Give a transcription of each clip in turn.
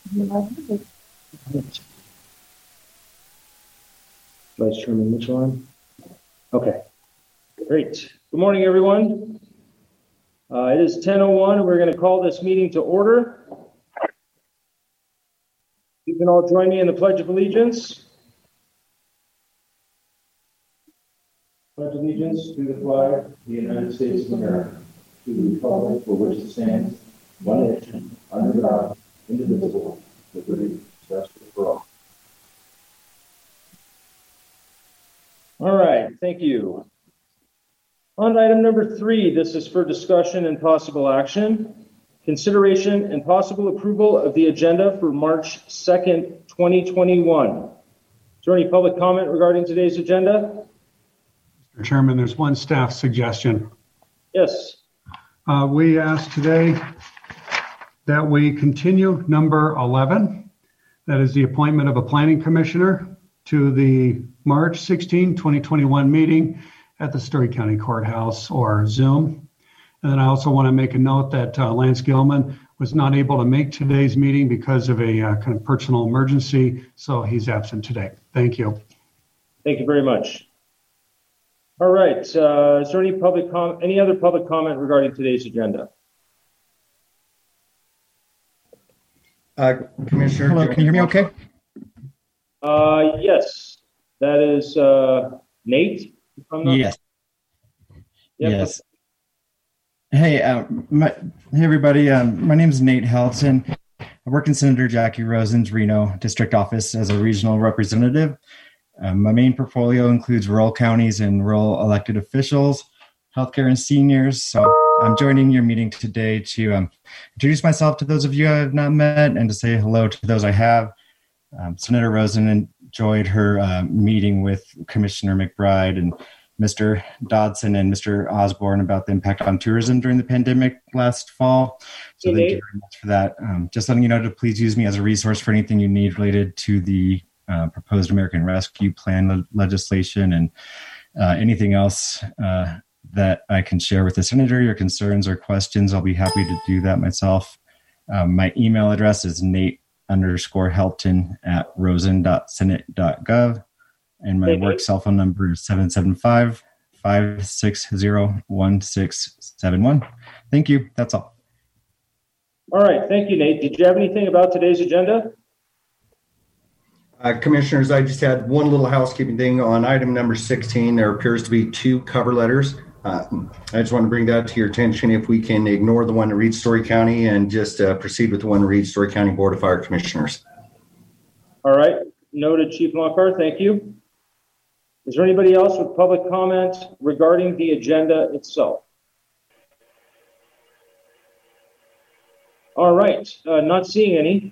Vice Chairman Mitchell on? Okay, great. Good morning, everyone. It is 10:01, and we're going to call this meeting to order. You can all join me in the Pledge of Allegiance. Pledge allegiance to the flag of the United States of America, to the republic for which it stands, one nation, under God, indivisible, with liberty and justice for all. All right, thank you. On to item number 3, this is for discussion and possible action. Consideration and possible approval of the agenda for March 2nd, 2021. Is there any public comment regarding today's agenda? Mr. Chairman, there's one staff suggestion. Yes. We asked today that we continue number 11. That is the appointment of a planning commissioner to the March 16, 2021 meeting at the Story County Courthouse or Zoom. And then I also want to make a note that Lance Gilman was not able to make today's meeting because of a kind of personal emergency, so he's absent today. Thank you. Thank you very much. All right, is there any other public comment regarding today's agenda? Commissioner, hello, can you hear me okay? Yes, that is Nate. Yes. Yep. Yes. Hey, hey everybody. My name is Nate Helton. I work in Senator Jackie Rosen's Reno District Office as a regional representative. My main portfolio includes rural counties and rural elected officials, healthcare, and seniors. So I'm joining your meeting today to introduce myself to those of you I have not met and to say hello to those I have. Senator Rosen enjoyed her meeting with Commissioner McBride and Mr. Dodson and Mr. Osborne about the impact on tourism during the pandemic last fall. So thank you very much for that. Just letting you know to please use me as a resource for anything you need related to the proposed American Rescue Plan legislation and anything else that I can share with the Senator, your concerns or questions. I'll be happy to do that myself. My email address is nate_helton@rosen.senate.gov. And my work cell phone number is 775-560-1671. Thank you. That's all. All right. Thank you, Nate. Did you have anything about today's agenda? Commissioners, I just had one little housekeeping thing on item number 16. There appears to be 2 cover letters. I just want to bring that to your attention. If we can ignore the one to read Story County and just proceed with the one to read Story County Board of Fire Commissioners. All right. Noted, Chief Lockhart. Thank you. Is there anybody else with public comment regarding the agenda itself? All right. Not seeing any.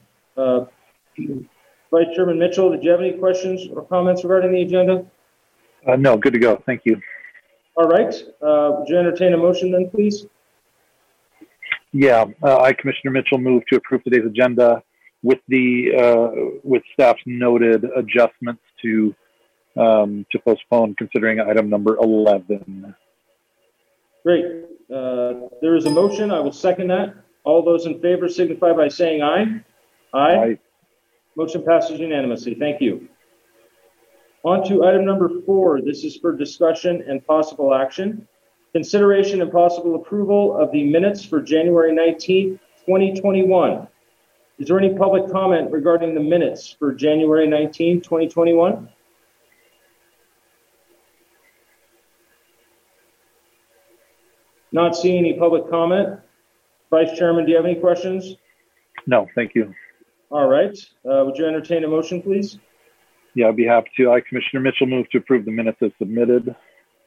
Vice Chairman Mitchell, did you have any questions or comments regarding the agenda? No, good to go. Thank you. All right. Would you entertain a motion then, please? Yeah, I, Commissioner Mitchell, move to approve today's agenda with the with staff's noted adjustments to postpone considering item number 11. Great. There is a motion. I will second that. All those in favor signify by saying aye. Aye. Aye. Motion passes unanimously. Thank you. On to item number 4. This is for discussion and possible action. Consideration and possible approval of the minutes for January 19th, 2021. Is there any public comment regarding the minutes for January 19th, 2021? Not seeing any public comment. Vice Chairman, do you have any questions? No, thank you. All right. Would you entertain a motion, please? Yeah, I'd be happy to. I, Commissioner Mitchell, move to approve the minutes as submitted.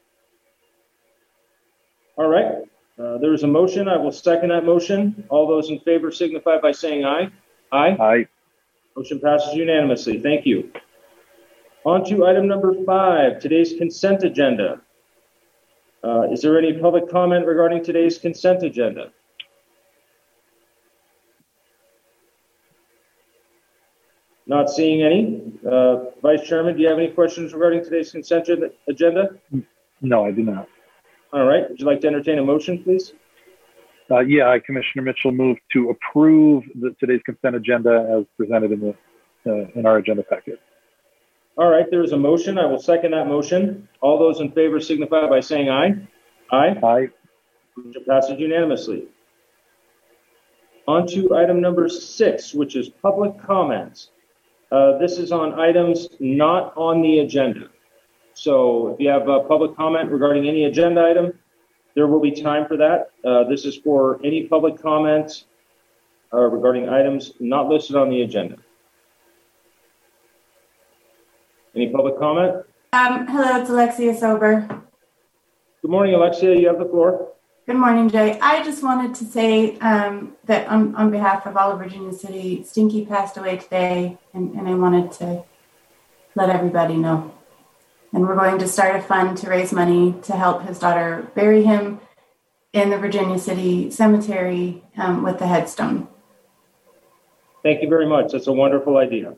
All right. There is a motion. I will second that motion. All those in favor signify by saying aye. Aye. Aye. Motion passes unanimously. Thank you. On to item number 5, today's consent agenda. Is there any public comment regarding today's consent agenda? Not seeing any. Vice Chairman, do you have any questions regarding today's consent agenda? No, I do not. All right. Would you like to entertain a motion, please? Commissioner Mitchell moved to approve today's consent agenda as presented in our agenda packet. All right, there is a motion. I will second that motion. All those in favor signify by saying aye. Aye. Aye. Motion passes unanimously. On to item number 6, which is public comments. This is on items not on the agenda. So if you have a public comment regarding any agenda item, there will be time for that. This is for any public comments regarding items not listed on the agenda. Any public comment? Hello, it's Alexia Sober. Good morning, Alexia. You have the floor. Good morning, Jay. I just wanted to say that on behalf of all of Virginia City, Stinky passed away today, and I wanted to let everybody know. And we're going to start a fund to raise money to help his daughter bury him in the Virginia City Cemetery with the headstone. Thank you very much. That's a wonderful idea.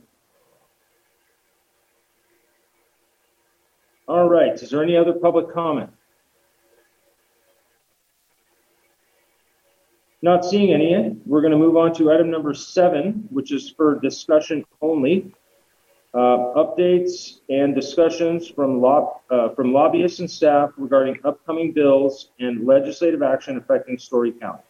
All right. Is there any other public comment? Not seeing any. We're going to move on to item number 7, which is for discussion only. Updates and discussions from lobbyists and staff regarding upcoming bills and legislative action affecting Story County.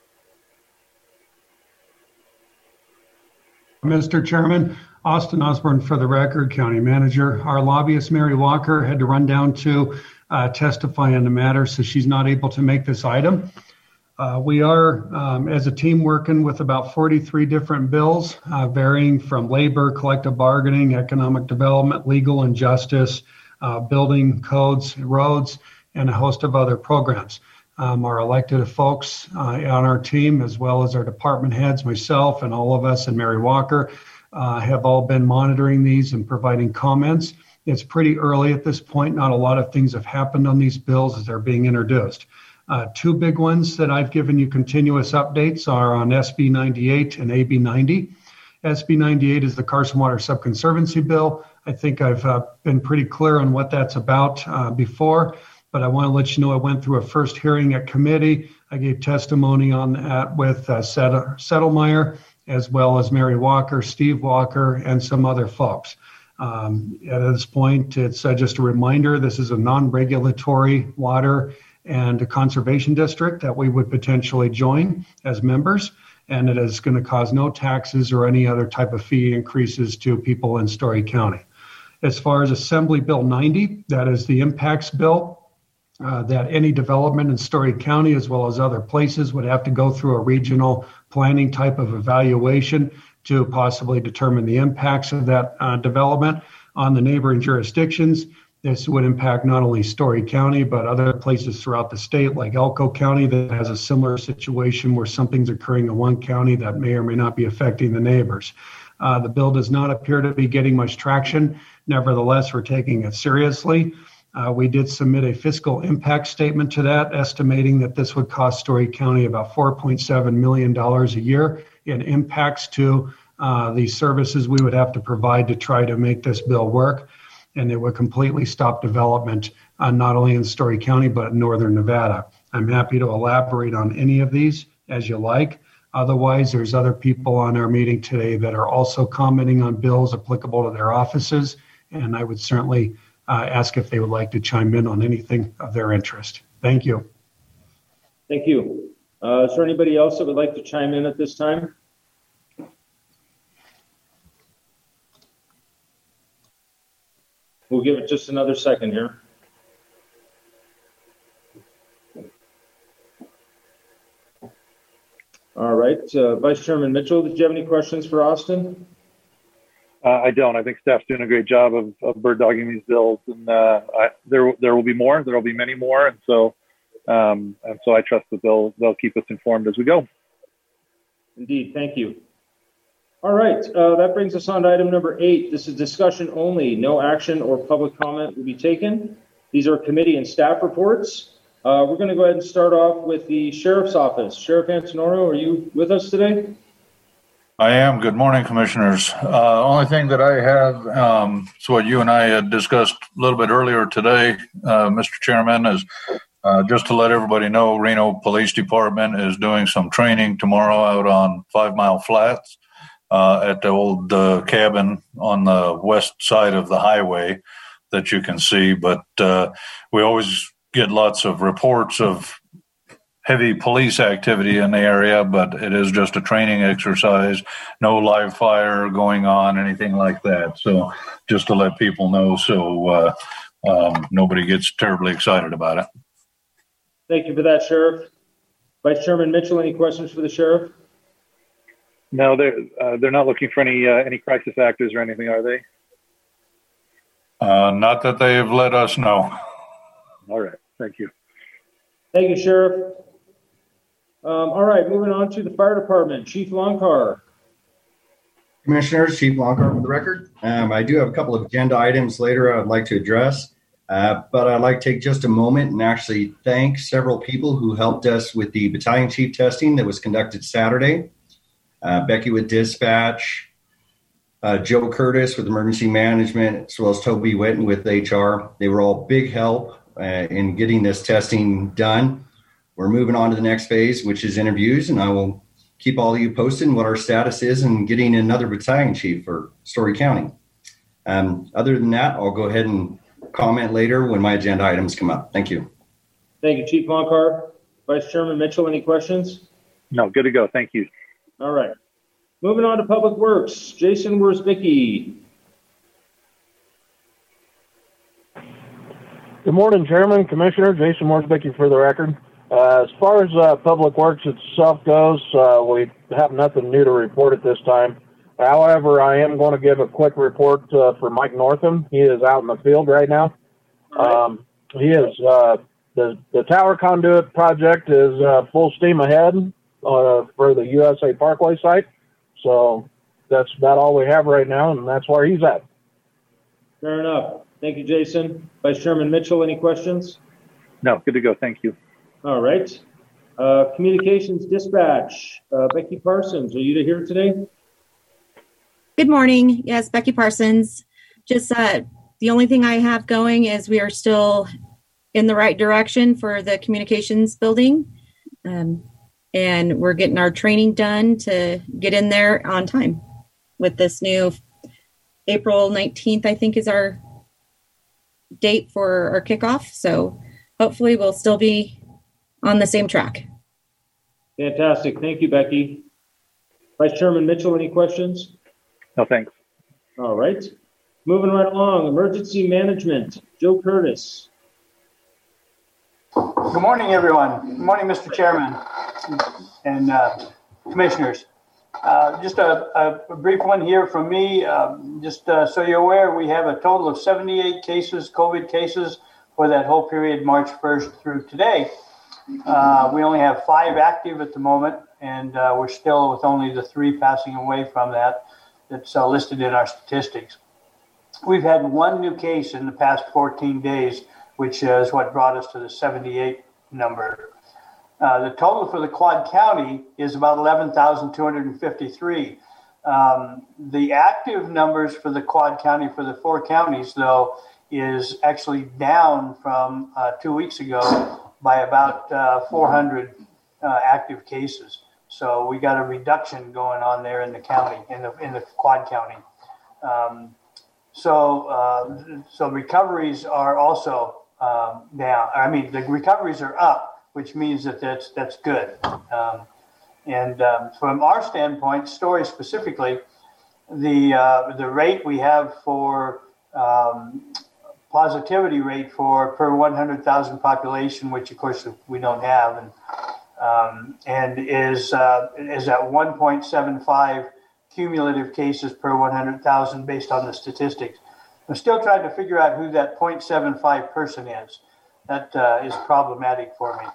Mr. Chairman, Austin Osborne for the record, County Manager. Our lobbyist, Mary Walker, had to run down to testify on the matter, so she's not able to make this item. We are, as a team, working with about 43 different bills, varying from labor, collective bargaining, economic development, legal and justice, building codes, roads, and a host of other programs. Our elected folks on our team, as well as our department heads, myself and all of us and Mary Walker, have all been monitoring these and providing comments. It's pretty early at this point. Not a lot of things have happened on these bills as they're being introduced. 2 big ones that I've given you continuous updates are on SB 98 and AB 90. SB 98 is the Carson Water Subconservancy bill. I think I've been pretty clear on what that's about before, but I want to let you know I went through a first hearing at committee. I gave testimony on that with Settlemeyer, as well as Mary Walker, Steve Walker, and some other folks. At this point, it's just a reminder, this is a non-regulatory water and a conservation district that we would potentially join as members, and it is going to cause no taxes or any other type of fee increases to people in Story County. As far as Assembly Bill 90, that is the impacts bill that any development in Story County as well as other places would have to go through a regional planning type of evaluation to possibly determine the impacts of that development on the neighboring jurisdictions. This would impact not only Story County, but other places throughout the state, like Elko County, that has a similar situation where something's occurring in one county that may or may not be affecting the neighbors. The bill does not appear to be getting much traction. Nevertheless, we're taking it seriously. We did submit a fiscal impact statement to that, estimating that this would cost Story County about $4.7 million a year in impacts to the services we would have to provide to try to make this bill work. And it would completely stop development not only in Story County, but in northern Nevada. I'm happy to elaborate on any of these as you like. Otherwise, there's other people on our meeting today that are also commenting on bills applicable to their offices, and I would certainly ask if they would like to chime in on anything of their interest. Thank you. Thank you. Is there anybody else that would like to chime in at this time? We'll give it just another second here. All right, Vice Chairman Mitchell, did you have any questions for Austin? I don't. I think staff's doing a great job of bird dogging these bills, and there will be more. There will be many more, and so I trust that they'll keep us informed as we go. Indeed, thank you. All right, that brings us on to item number 8. This is discussion only. No action or public comment will be taken. These are committee and staff reports. We're going to go ahead and start off with the Sheriff's Office. Sheriff Antonoro, are you with us today? I am. Good morning, Commissioners. Only thing that I have, is what you and I had discussed a little bit earlier today, Mr. Chairman, is Just to let everybody know, Reno Police Department is doing some training tomorrow out on 5 Mile Flats at the old cabin on the west side of the highway that you can see. But we always get lots of reports of heavy police activity in the area, but it is just a training exercise, no live fire going on, anything like that. So just to let people know so nobody gets terribly excited about it. Thank you for that, Sheriff. Vice Chairman Mitchell, any questions for the Sheriff? No, they're not looking for any crisis actors or anything, are they? Not that they have let us know. All right, thank you. Thank you, Sheriff. All right, moving on to the Fire Department. Chief Longcar. Commissioners, Chief Longcar for the record. I do have a couple of agenda items later I'd like to address. But I'd like to take just a moment and actually thank several people who helped us with the battalion chief testing that was conducted Saturday. Becky with dispatch, Joe Curtis with emergency management, as well as Toby Witten with HR. They were all big help in getting this testing done. We're moving on to the next phase, which is interviews, and I will keep all of you posted on what our status is in getting another battalion chief for Story County. Other than that, I'll go ahead and comment later when my agenda items come up. Thank you. Thank you, Chief Longcar. Vice Chairman Mitchell, any questions? No, good to go. Thank you. All right. Moving on to Public Works. Jason Worsbicky. Good morning, Chairman, Commissioner. Jason Worsbicky for the record. As far as Public Works itself goes, we have nothing new to report at this time. However, I am going to give a quick report for Mike Northam. He is out in the field right now. He is the tower conduit project is full steam ahead for the USA Parkway site. So that's about all we have right now, and that's where he's at. Fair enough. Thank you, Jason. Vice Chairman Mitchell, any questions? No, good to go. Thank you. All right. Communications dispatch. Becky Parsons, are you here today? Good morning. Yes, Becky Parsons. Just the only thing I have going is we are still in the right direction for the communications building. And we're getting our training done to get in there on time with this new April 19th, I think is our date for our kickoff. So hopefully we'll still be on the same track. Fantastic. Thank you, Becky. Vice Chairman Mitchell, any questions? No, thanks. All right. Moving right along, emergency management. Joe Curtis. Good morning, everyone. Good morning, Mr. Chairman and commissioners. Just a brief one here from me. So you're aware, we have a total of 78 cases, COVID cases, for that whole period, March 1st through today. We only have 5 active at the moment, and we're still with only the 3 passing away from that. That's listed in our statistics. We've had 1 new case in the past 14 days, which is what brought us to the 78 number. The total for the Quad County is about 11,253. The active numbers for the Quad County for the 4 counties, though, is actually down from 2 weeks ago by about 400 active cases. So we got a reduction going on there in the county, in the Quad County. So recoveries are also down. I mean, the recoveries are up, which means that that's good. From our standpoint, Story specifically, the rate we have for positivity rate for per 100,000 population, which of course we don't have, and is at 1.75 cumulative cases per 100,000 based on the statistics. I'm still trying to figure out who that 0.75 person is. That is problematic for me.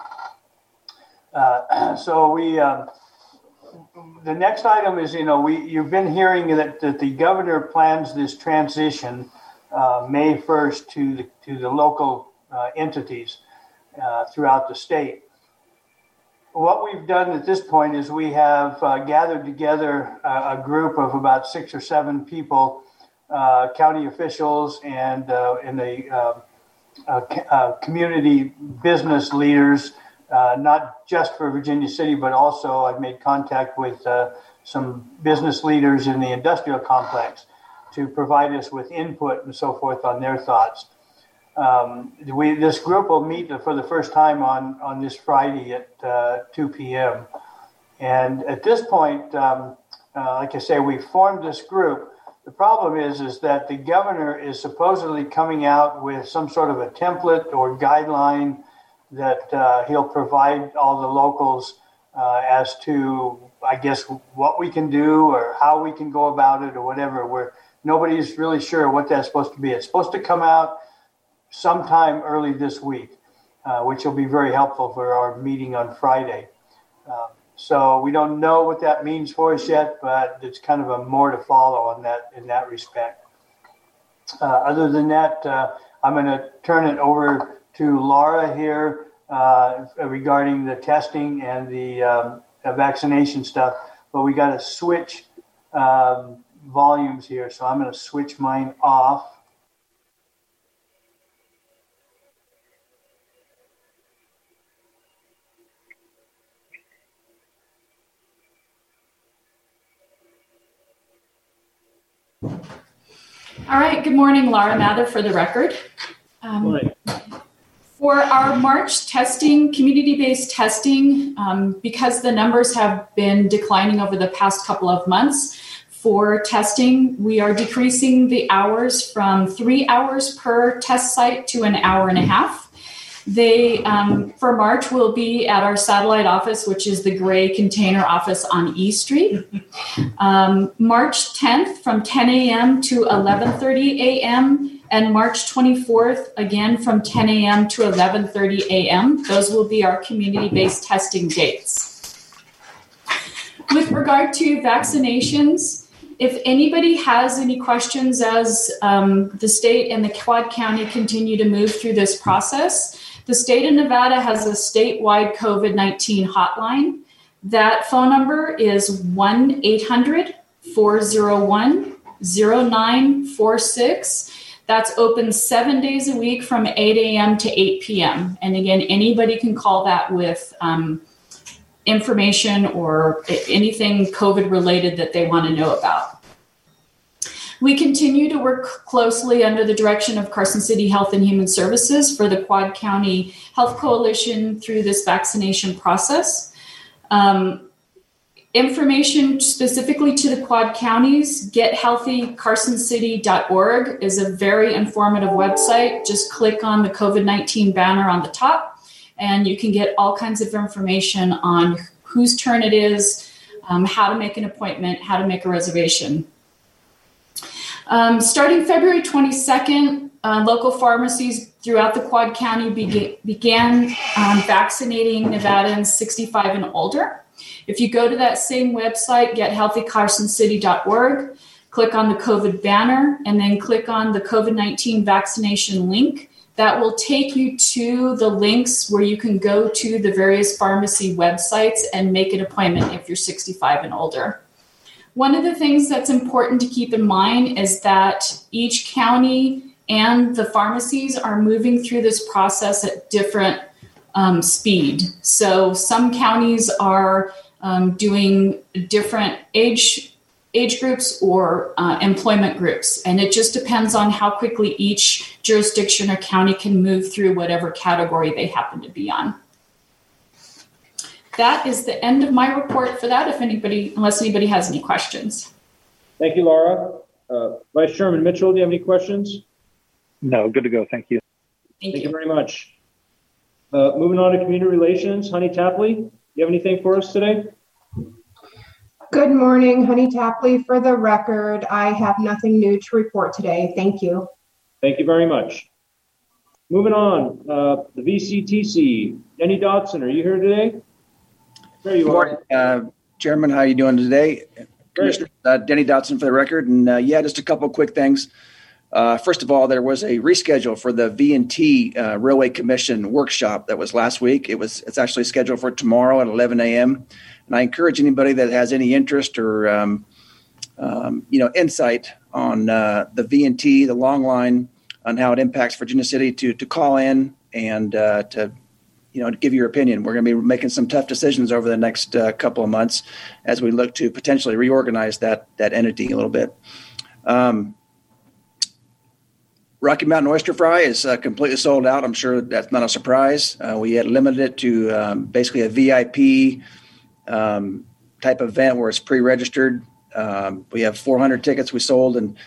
The next item is, you've been hearing that the governor plans this transition May 1st to the local entities throughout the state. What we've done at this point is we have gathered together a group of about 6 or 7 people, county officials and the community business leaders, not just for Virginia City, but also I've made contact with some business leaders in the industrial complex to provide us with input and so forth on their thoughts. This group will meet for the first time on this Friday at 2 p.m. And at this point, like I say, we formed this group. The problem is that the governor is supposedly coming out with some sort of a template or guideline that he'll provide all the locals as to, I guess, what we can do or how we can go about it or whatever. Nobody's really sure what that's supposed to be. It's supposed to come out sometime early this week, which will be very helpful for our meeting on Friday. So we don't know what that means for us yet, but it's kind of a more to follow on that in that respect. Other than that, I'm going to turn it over to Laura here regarding the testing and the vaccination stuff. But we got to switch volumes here, so I'm going to switch mine off. All right, good morning, Laura Mather for the record. For our March testing, community-based testing, because the numbers have been declining over the past couple of months, for testing, we are decreasing the hours from 3 hours per test site to an hour and a half. They, for March, will be at our satellite office, which is the gray container office on E Street. March 10th from 10 a.m. to 11:30 a.m. and March 24th, again, from 10 a.m. to 11:30 a.m. Those will be our community-based testing dates. With regard to vaccinations, if anybody has any questions as the state and the Quad County continue to move through this process, the state of Nevada has a statewide COVID-19 hotline. That phone number is 1-800-401-0946. That's open 7 days a week from 8 a.m. to 8 p.m. And again, anybody can call that with information or anything COVID related that they want to know about. We continue to work closely under the direction of Carson City Health and Human Services for the Quad County Health Coalition through this vaccination process. Information specifically to the Quad Counties, gethealthycarsoncity.org is a very informative website. Just click on the COVID-19 banner on the top, and you can get all kinds of information on whose turn it is, how to make an appointment, how to make a reservation. Starting February 22nd, local pharmacies throughout the Quad County began vaccinating Nevadans 65 and older. If you go to that same website, gethealthycarsoncity.org, click on the COVID banner, and then click on the COVID-19 vaccination link, that will take you to the links where you can go to the various pharmacy websites and make an appointment if you're 65 and older. One of the things that's important to keep in mind is that each county and the pharmacies are moving through this process at different speed. So some counties are doing different age groups or employment groups, and it just depends on how quickly each jurisdiction or county can move through whatever category they happen to be on. That is the end of my report for that, unless anybody has any questions. Thank you, Laura. Vice Chairman Mitchell, do you have any questions? No, good to go. Thank you. Thank you very much. Moving on to community relations, Honey Tapley, you have anything for us today? Good morning, Honey Tapley. For the record, I have nothing new to report today. Thank you. Thank you very much. Moving on, the VCTC, Denny Dodson, are you here today? There you are. Chairman, how are you doing today? Commissioner Denny Dodson for the record. And just a couple of quick things. First of all, there was a reschedule for the V&T Railway Commission workshop that was last week. It's actually scheduled for tomorrow at 11 a.m. And I encourage anybody that has any interest or insight on the V&T, the long line, on how it impacts Virginia City to call in and to give your opinion. We're going to be making some tough decisions over the next couple of months as we look to potentially reorganize that entity a little bit. Rocky Mountain Oyster Fry is completely sold out. I'm sure that's not a surprise. We had limited it to basically a VIP type event where it's pre-registered. We have 400 tickets we sold, and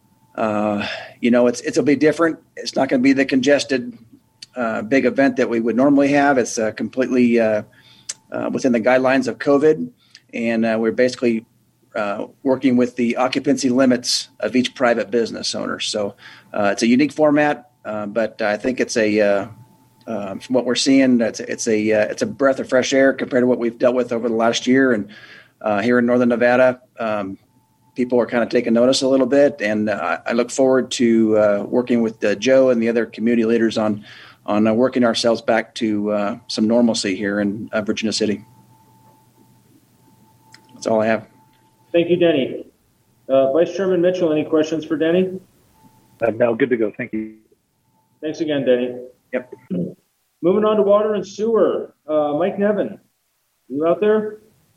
it'll be different. It's not going to be the congested big event that we would normally have. It's completely within the guidelines of COVID, and we're basically working with the occupancy limits of each private business owner. So it's a unique format, but I think it's from what we're seeing, it's a breath of fresh air compared to what we've dealt with over the last year. And here in Northern Nevada, people are kind of taking notice a little bit, and I look forward to working with Joe and the other community leaders on working ourselves back to some normalcy here in Virginia City. That's all I have. Thank you, Denny. Vice Chairman Mitchell, any questions for Denny? No, good to go. Thank you. Thanks again, Denny. Yep. Moving on to water and sewer. Mike Nevin, you out there?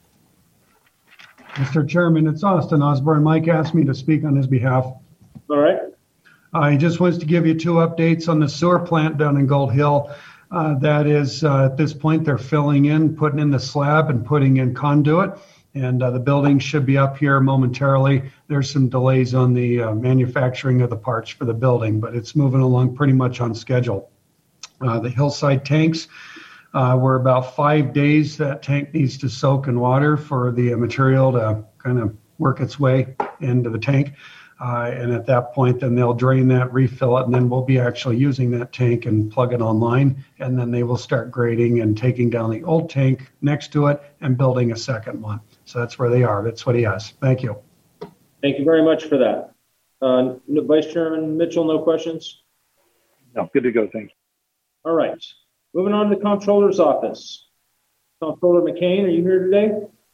Mr. Chairman, it's Austin Osborne. Mike asked me to speak on his behalf. All right. He just wants to give you 2 updates on the sewer plant down in Gold Hill. That is, at this point, they're filling in, putting in the slab and putting in conduit. And the building should be up here momentarily. There's some delays on the manufacturing of the parts for the building, but it's moving along pretty much on schedule. The hillside tanks, we're about 5 days that tank needs to soak in water for the material to kind of work its way into the tank. And at that point, then they'll drain that, refill it, and then we'll be actually using that tank and plug it online. And then they will start grading and taking down the old tank next to it and building a second one. So that's where they are. That's what he asked. Thank you. Thank you very much for that. Vice Chairman Mitchell, no questions? No, good to go. Thank you. All right. Moving on to the Comptroller's office. Comptroller McCain, are you here today?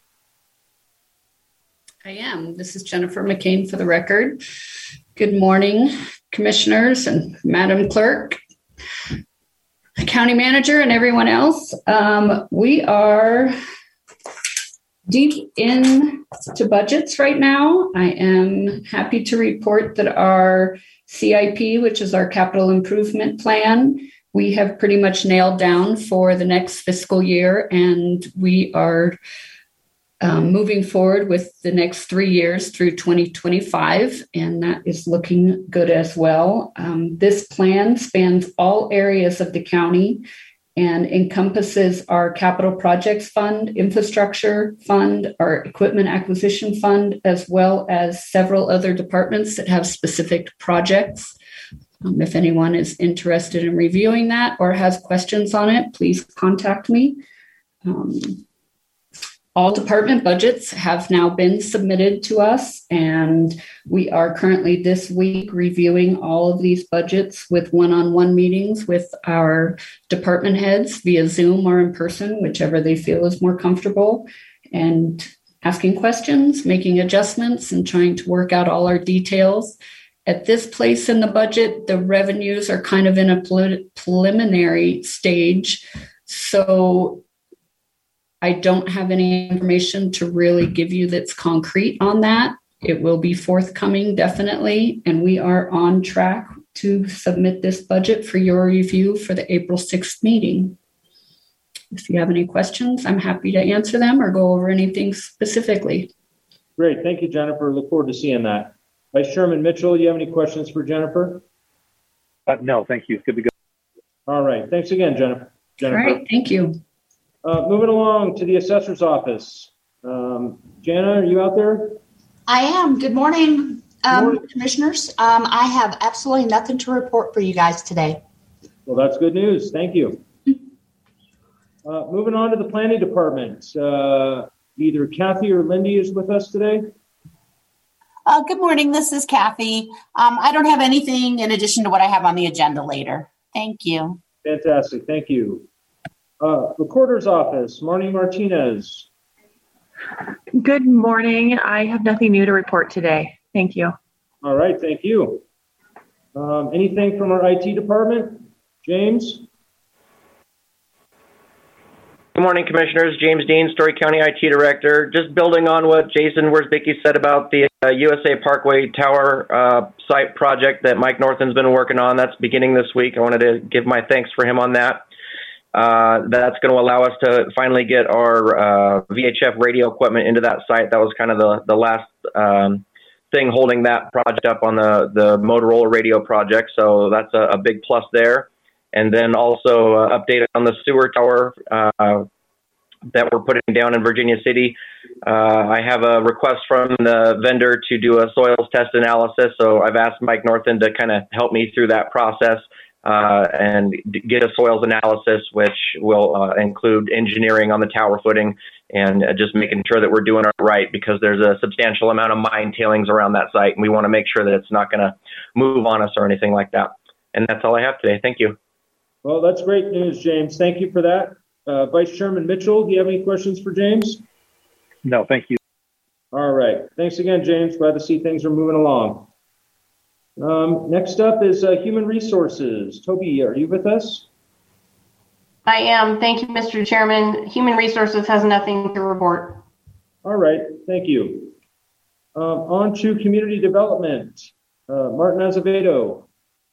I am. This is Jennifer McCain for the record. Good morning, commissioners and Madam Clerk, County Manager, and everyone else. We are deep into budgets right now. I am happy to report that our CIP, which is our capital improvement plan, we have pretty much nailed down for the next fiscal year, and we are moving forward with the next 3 years through 2025, and that is looking good as well. This plan spans all areas of the county and encompasses our capital projects fund, infrastructure fund, our equipment acquisition fund, as well as several other departments that have specific projects. If anyone is interested in reviewing that or has questions on it, please contact me. All department budgets have now been submitted to us, and we are currently this week reviewing all of these budgets with one-on-one meetings with our department heads via Zoom or in person, whichever they feel is more comfortable, and asking questions, making adjustments, and trying to work out all our details. At this place in the budget, the revenues are kind of in a preliminary stage, so I don't have any information to really give you that's concrete on that. It will be forthcoming, definitely, and we are on track to submit this budget for your review for the April 6th meeting. If you have any questions, I'm happy to answer them or go over anything specifically. Great. Thank you, Jennifer. Look forward to seeing that. Vice Chairman Mitchell, you have any questions for Jennifer? No, thank you. Good to go. All right. Thanks again, Jennifer. All right. Thank you. Moving along to the assessor's office. Jana, are you out there? I am. Good morning, commissioners. I have absolutely nothing to report for you guys today. Well, that's good news. Thank you. Moving on to the planning department. Either Kathy or Lindy is with us today. Good morning. This is Kathy. I don't have anything in addition to what I have on the agenda later. Thank you. Fantastic. Thank you. Recorder's office, Marnie Martinez. Good morning. I have nothing new to report today. Thank you. All right. Thank you. Anything from our IT department? James? Good morning, Commissioners. James Dean, Story County IT Director. Just building on what Jason Wierzbicki said about the USA Parkway Tower site project that Mike Northen's been working on. That's beginning this week. I wanted to give my thanks for him on that. That's going to allow us to finally get our VHF radio equipment into that site. That was kind of the last thing holding that project up on the Motorola radio project. So that's a big plus there. And then also update on the sewer tower that we're putting down in Virginia City. I have a request from the vendor to do a soils test analysis. So I've asked Mike Northen to kind of help me through that process and get a soils analysis, which will include engineering on the tower footing and just making sure that we're doing it right, because there's a substantial amount of mine tailings around that site. And we want to make sure that it's not going to move on us or anything like that. And that's all I have today. Thank you. Well, that's great news, James. Thank you for that. Vice Chairman Mitchell, do you have any questions for James? No, thank you. All right. Thanks again, James. Glad to see things are moving along. Next up is Human Resources. Toby, are you with us? I am. Thank you, Mr. Chairman. Human Resources has nothing to report. All right. Thank you. On to Community Development. Martin Azevedo.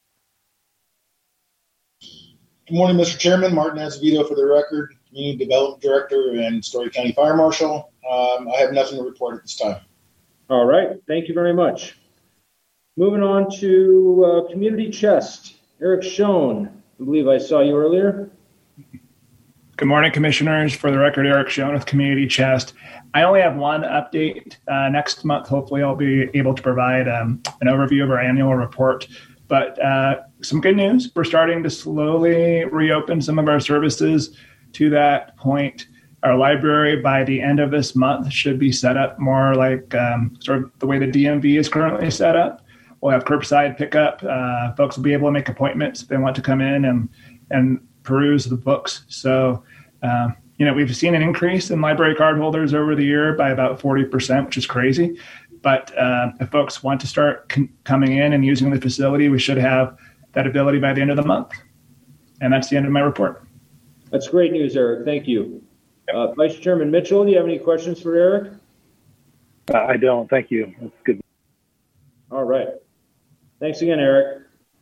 Good morning, Mr. Chairman. Martin Azevedo for the record, Community Development Director and Story County Fire Marshal. I have nothing to report at this time. All right. Thank you very much. Moving on to Community Chest. Eric Schoen. I believe I saw you earlier. Good morning, Commissioners. For the record, Eric Schoen with Community Chest. I only have one update. Next month, hopefully, I'll be able to provide an overview of our annual report. But some good news, we're starting to slowly reopen some of our services. To that point, our library by the end of this month should be set up more like sort of the way the DMV is currently set up. We'll have curbside pickup. Folks will be able to make appointments if they want to come in and peruse the books. So, we've seen an increase in library card holders over the year by about 40%, which is crazy. But if folks want to start coming in and using the facility, we should have that ability by the end of the month. And that's the end of my report. That's great news, Eric. Thank you. Vice Chairman Mitchell, do you have any questions for Eric? I don't. Thank you. That's good. All right. Thanks again, Eric.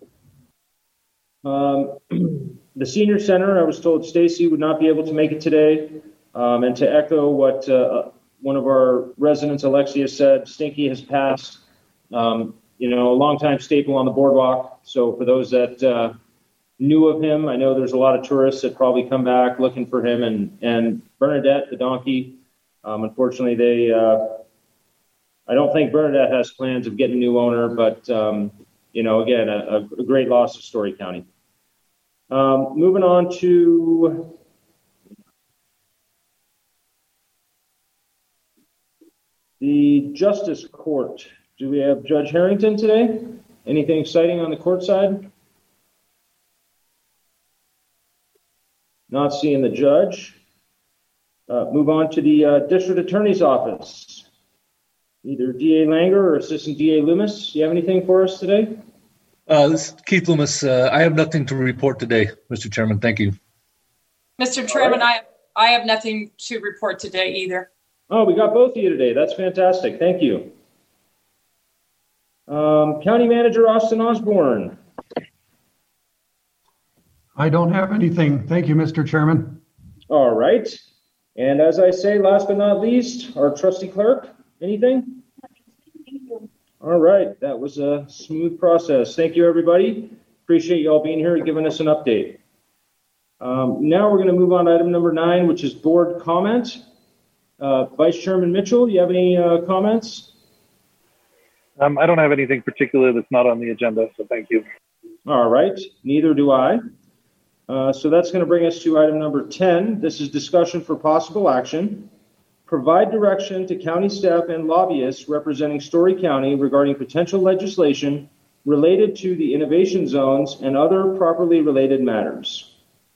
The Senior Center, I was told Stacy would not be able to make it today. And to echo what one of our residents, Alexia, said, Stinky has passed, a longtime staple on the boardwalk. So for those that knew of him, I know there's a lot of tourists that probably come back looking for him. And Bernadette, the donkey, unfortunately, I don't think Bernadette has plans of getting a new owner, but, again, a great loss of Story County. Moving on to the Justice Court. Do we have Judge Harrington today? Anything exciting on the court side? Not seeing the judge. Move on to the District Attorney's Office. Either DA Langer or Assistant DA Loomis. Do you have anything for us today? This is Keith Loomis. I have nothing to report today, Mr. Chairman. Thank you. Mr. Chairman, I have nothing to report today either. Oh, we got both of you today. That's fantastic. Thank you. County Manager Austin Osborne. I don't have anything. Thank you, Mr. Chairman. All right. And as I say, last but not least, our trustee clerk. Anything? All right. That was a smooth process. Thank you, everybody. Appreciate you all being here and giving us an update. Now we're going to move on to item number 9, which is board comment. Vice Chairman Mitchell, you have any comments? I don't have anything particular that's not on the agenda, so thank you. All right. Neither do I. So that's going to bring us to item number 10. This is discussion for possible action. Provide direction to county staff and lobbyists representing Story County regarding potential legislation related to the innovation zones and other properly related matters.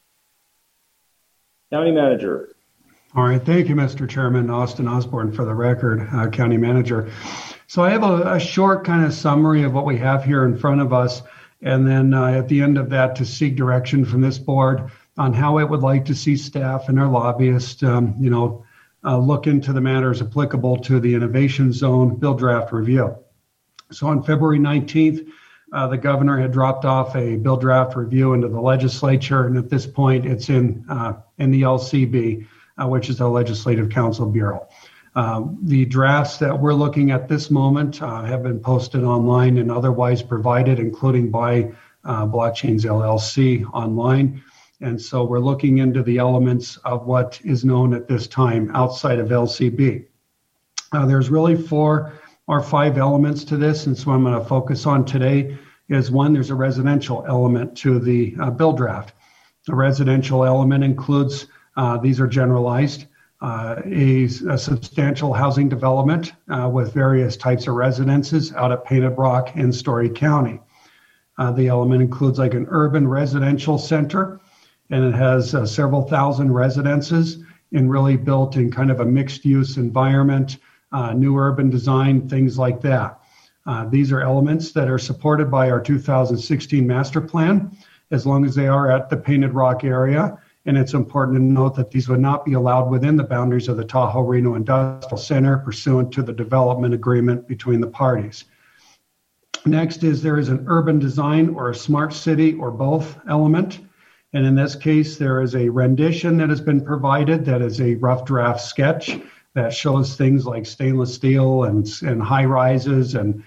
County Manager. All right. Thank you, Mr. Chairman. Austin Osborne for the record, County Manager. So I have a short kind of summary of what we have here in front of us. And then at the end of that, to seek direction from this board on how it would like to see staff and our lobbyists, look into the matters applicable to the Innovation Zone bill draft review. So on February 19th, the governor had dropped off a bill draft review into the legislature, and at this point, it's in the LCB, which is the Legislative Council Bureau. The drafts that we're looking at this moment have been posted online and otherwise provided, including by Blockchains LLC online. And so we're looking into the elements of what is known at this time outside of LCB. There's really 4 or 5 elements to this, and so I'm going to focus on today is one, there's a residential element to the bill draft. The residential element includes, these are generalized, a substantial housing development with various types of residences out at Painted Rock and Story County. The element includes like an urban residential center, and it has several thousand residences and really built in kind of a mixed use environment, new urban design, things like that. These are elements that are supported by our 2016 master plan, as long as they are at the Painted Rock area. And it's important to note that these would not be allowed within the boundaries of the Tahoe Reno Industrial Center pursuant to the development agreement between the parties. Next is there is an urban design or a smart city or both element. And in this case, there is a rendition that has been provided that is a rough draft sketch that shows things like stainless steel and high rises and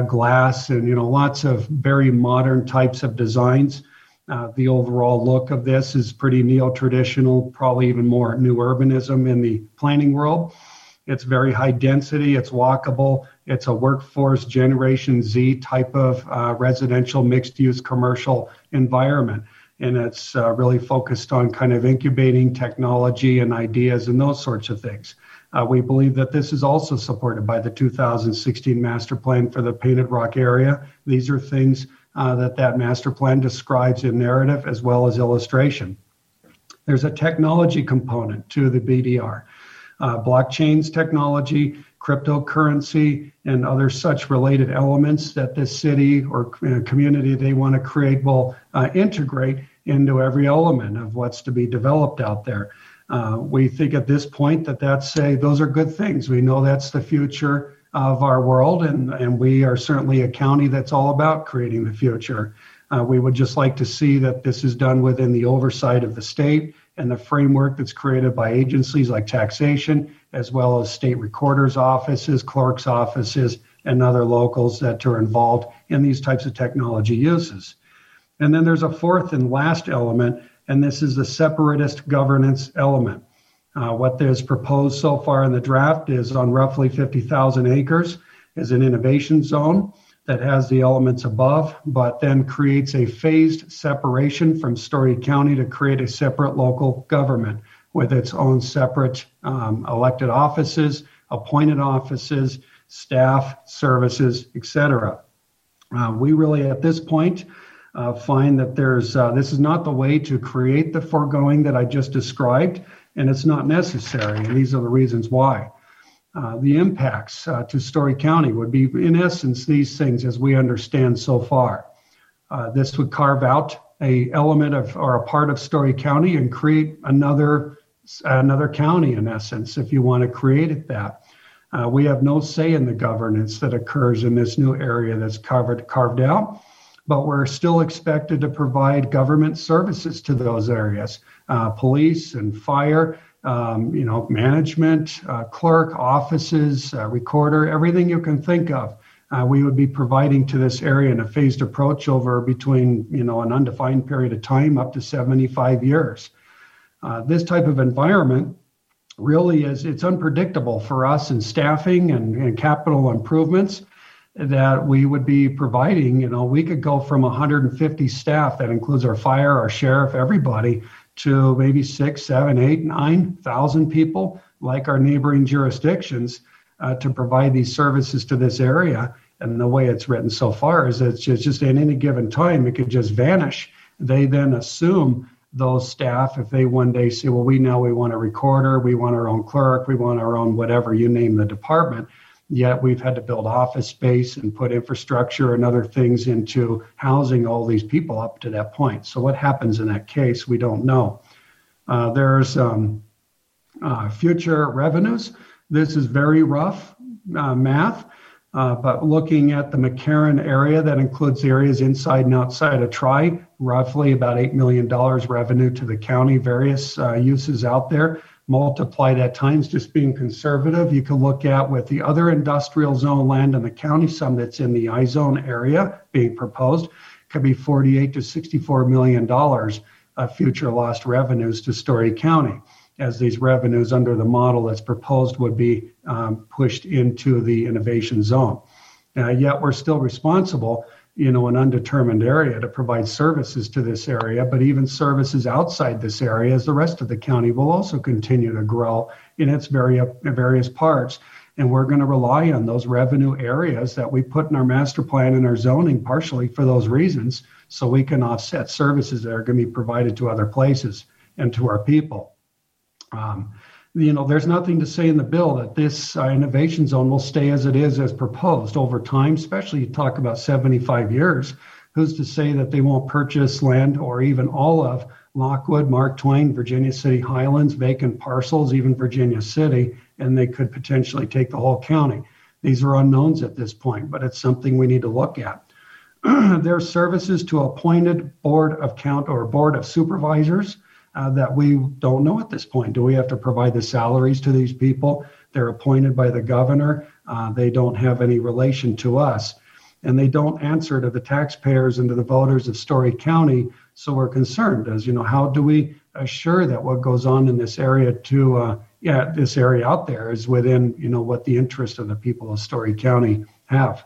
glass and, lots of very modern types of designs. The overall look of this is pretty neo-traditional, probably even more new urbanism in the planning world. It's very high density, it's walkable, it's a workforce Generation Z type of residential mixed-use commercial environment. And it's really focused on kind of incubating technology and ideas and those sorts of things. We believe that this is also supported by the 2016 master plan for the Painted Rock area. These are things that master plan describes in narrative as well as illustration. There's a technology component to the BDR. Blockchains technology, cryptocurrency, and other such related elements that this city or community they want to create will integrate into every element of what's to be developed out there. We think at this point those are good things. We know that's the future of our world, and we are certainly a county that's all about creating the future. We would just like to see that this is done within the oversight of the state and the framework that's created by agencies like taxation, as well as state recorders' offices, clerks' offices, and other locals that are involved in these types of technology uses. And then there's a fourth and last element, and this is the separatist governance element. What is proposed so far in the draft is on roughly 50,000 acres is an innovation zone that has the elements above, but then creates a phased separation from Story County to create a separate local government with its own separate elected offices, appointed offices, staff, services, etc. We really, at this point, find that this is not the way to create the foregoing that I just described, and it's not necessary, and these are the reasons why. The impacts to Story County would be, in essence, these things as we understand so far. This would carve out a element of or a part of Story County and create another county, in essence, if you want to create it that. We have no say in the governance that occurs in this new area that's carved out, but we're still expected to provide government services to those areas, police and fire, management, clerk, offices, recorder, everything you can think of. We would be providing to this area in a phased approach over between, an undefined period of time up to 75 years. This type of environment really it's unpredictable for us in staffing and capital improvements that we would be providing. We could go from 150 staff, that includes our fire, our sheriff, everybody, to maybe 6, 7, 8, 9,000 people like our neighboring jurisdictions to provide these services to this area. And the way it's written so far is it's just at any given time, it could just vanish. They then assume those staff, if they one day say, well, we want a recorder, we want our own clerk, we want our own whatever, you name the department, Yet we've had to build office space and put infrastructure and other things into housing all these people up to that point. So what happens in that case, we don't know. There's future revenues. This is very rough math, but looking at the McCarran area, that includes areas inside and outside of Tri, roughly about $8 million revenue to the county, various uses out there. Multiply that times, just being conservative. You can look at with the other industrial zone land in the county, some that's in the I-zone area being proposed, could be $48 to $64 million of future lost revenues to Story County, as these revenues under the model that's proposed would be pushed into the innovation zone. Yet we're still responsible, an undetermined area to provide services to this area, but even services outside this area, as the rest of the county will also continue to grow in its various parts. And we're going to rely on those revenue areas that we put in our master plan and our zoning partially for those reasons, so we can offset services that are going to be provided to other places and to our people. There's nothing to say in the bill that this innovation zone will stay as it is as proposed over time, especially you talk about 75 years. Who's to say that they won't purchase land or even all of Lockwood, Mark Twain, Virginia City Highlands, vacant parcels, even Virginia City, and they could potentially take the whole county. These are unknowns at this point, but it's something we need to look at. There are services to appointed board of supervisors that we don't know at this point. Do we have to provide the salaries to these people? They're appointed by the governor. They don't have any relation to us, and they don't answer to the taxpayers and to the voters of Story County. So we're concerned as, how do we assure that what goes on in this area this area out there is within, what the interest of the people of Story County have.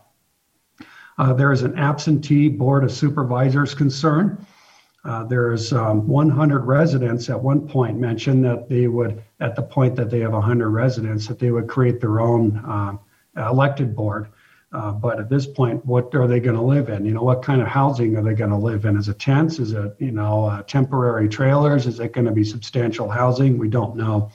There is an absentee board of supervisors concern. There's 100 residents at one point mentioned that they would, at the point that they have 100 residents, that they would create their own elected board. But at this point, what are they going to live in? What kind of housing are they going to live in? Is it tents? Is it, temporary trailers? Is it going to be substantial housing? We don't know.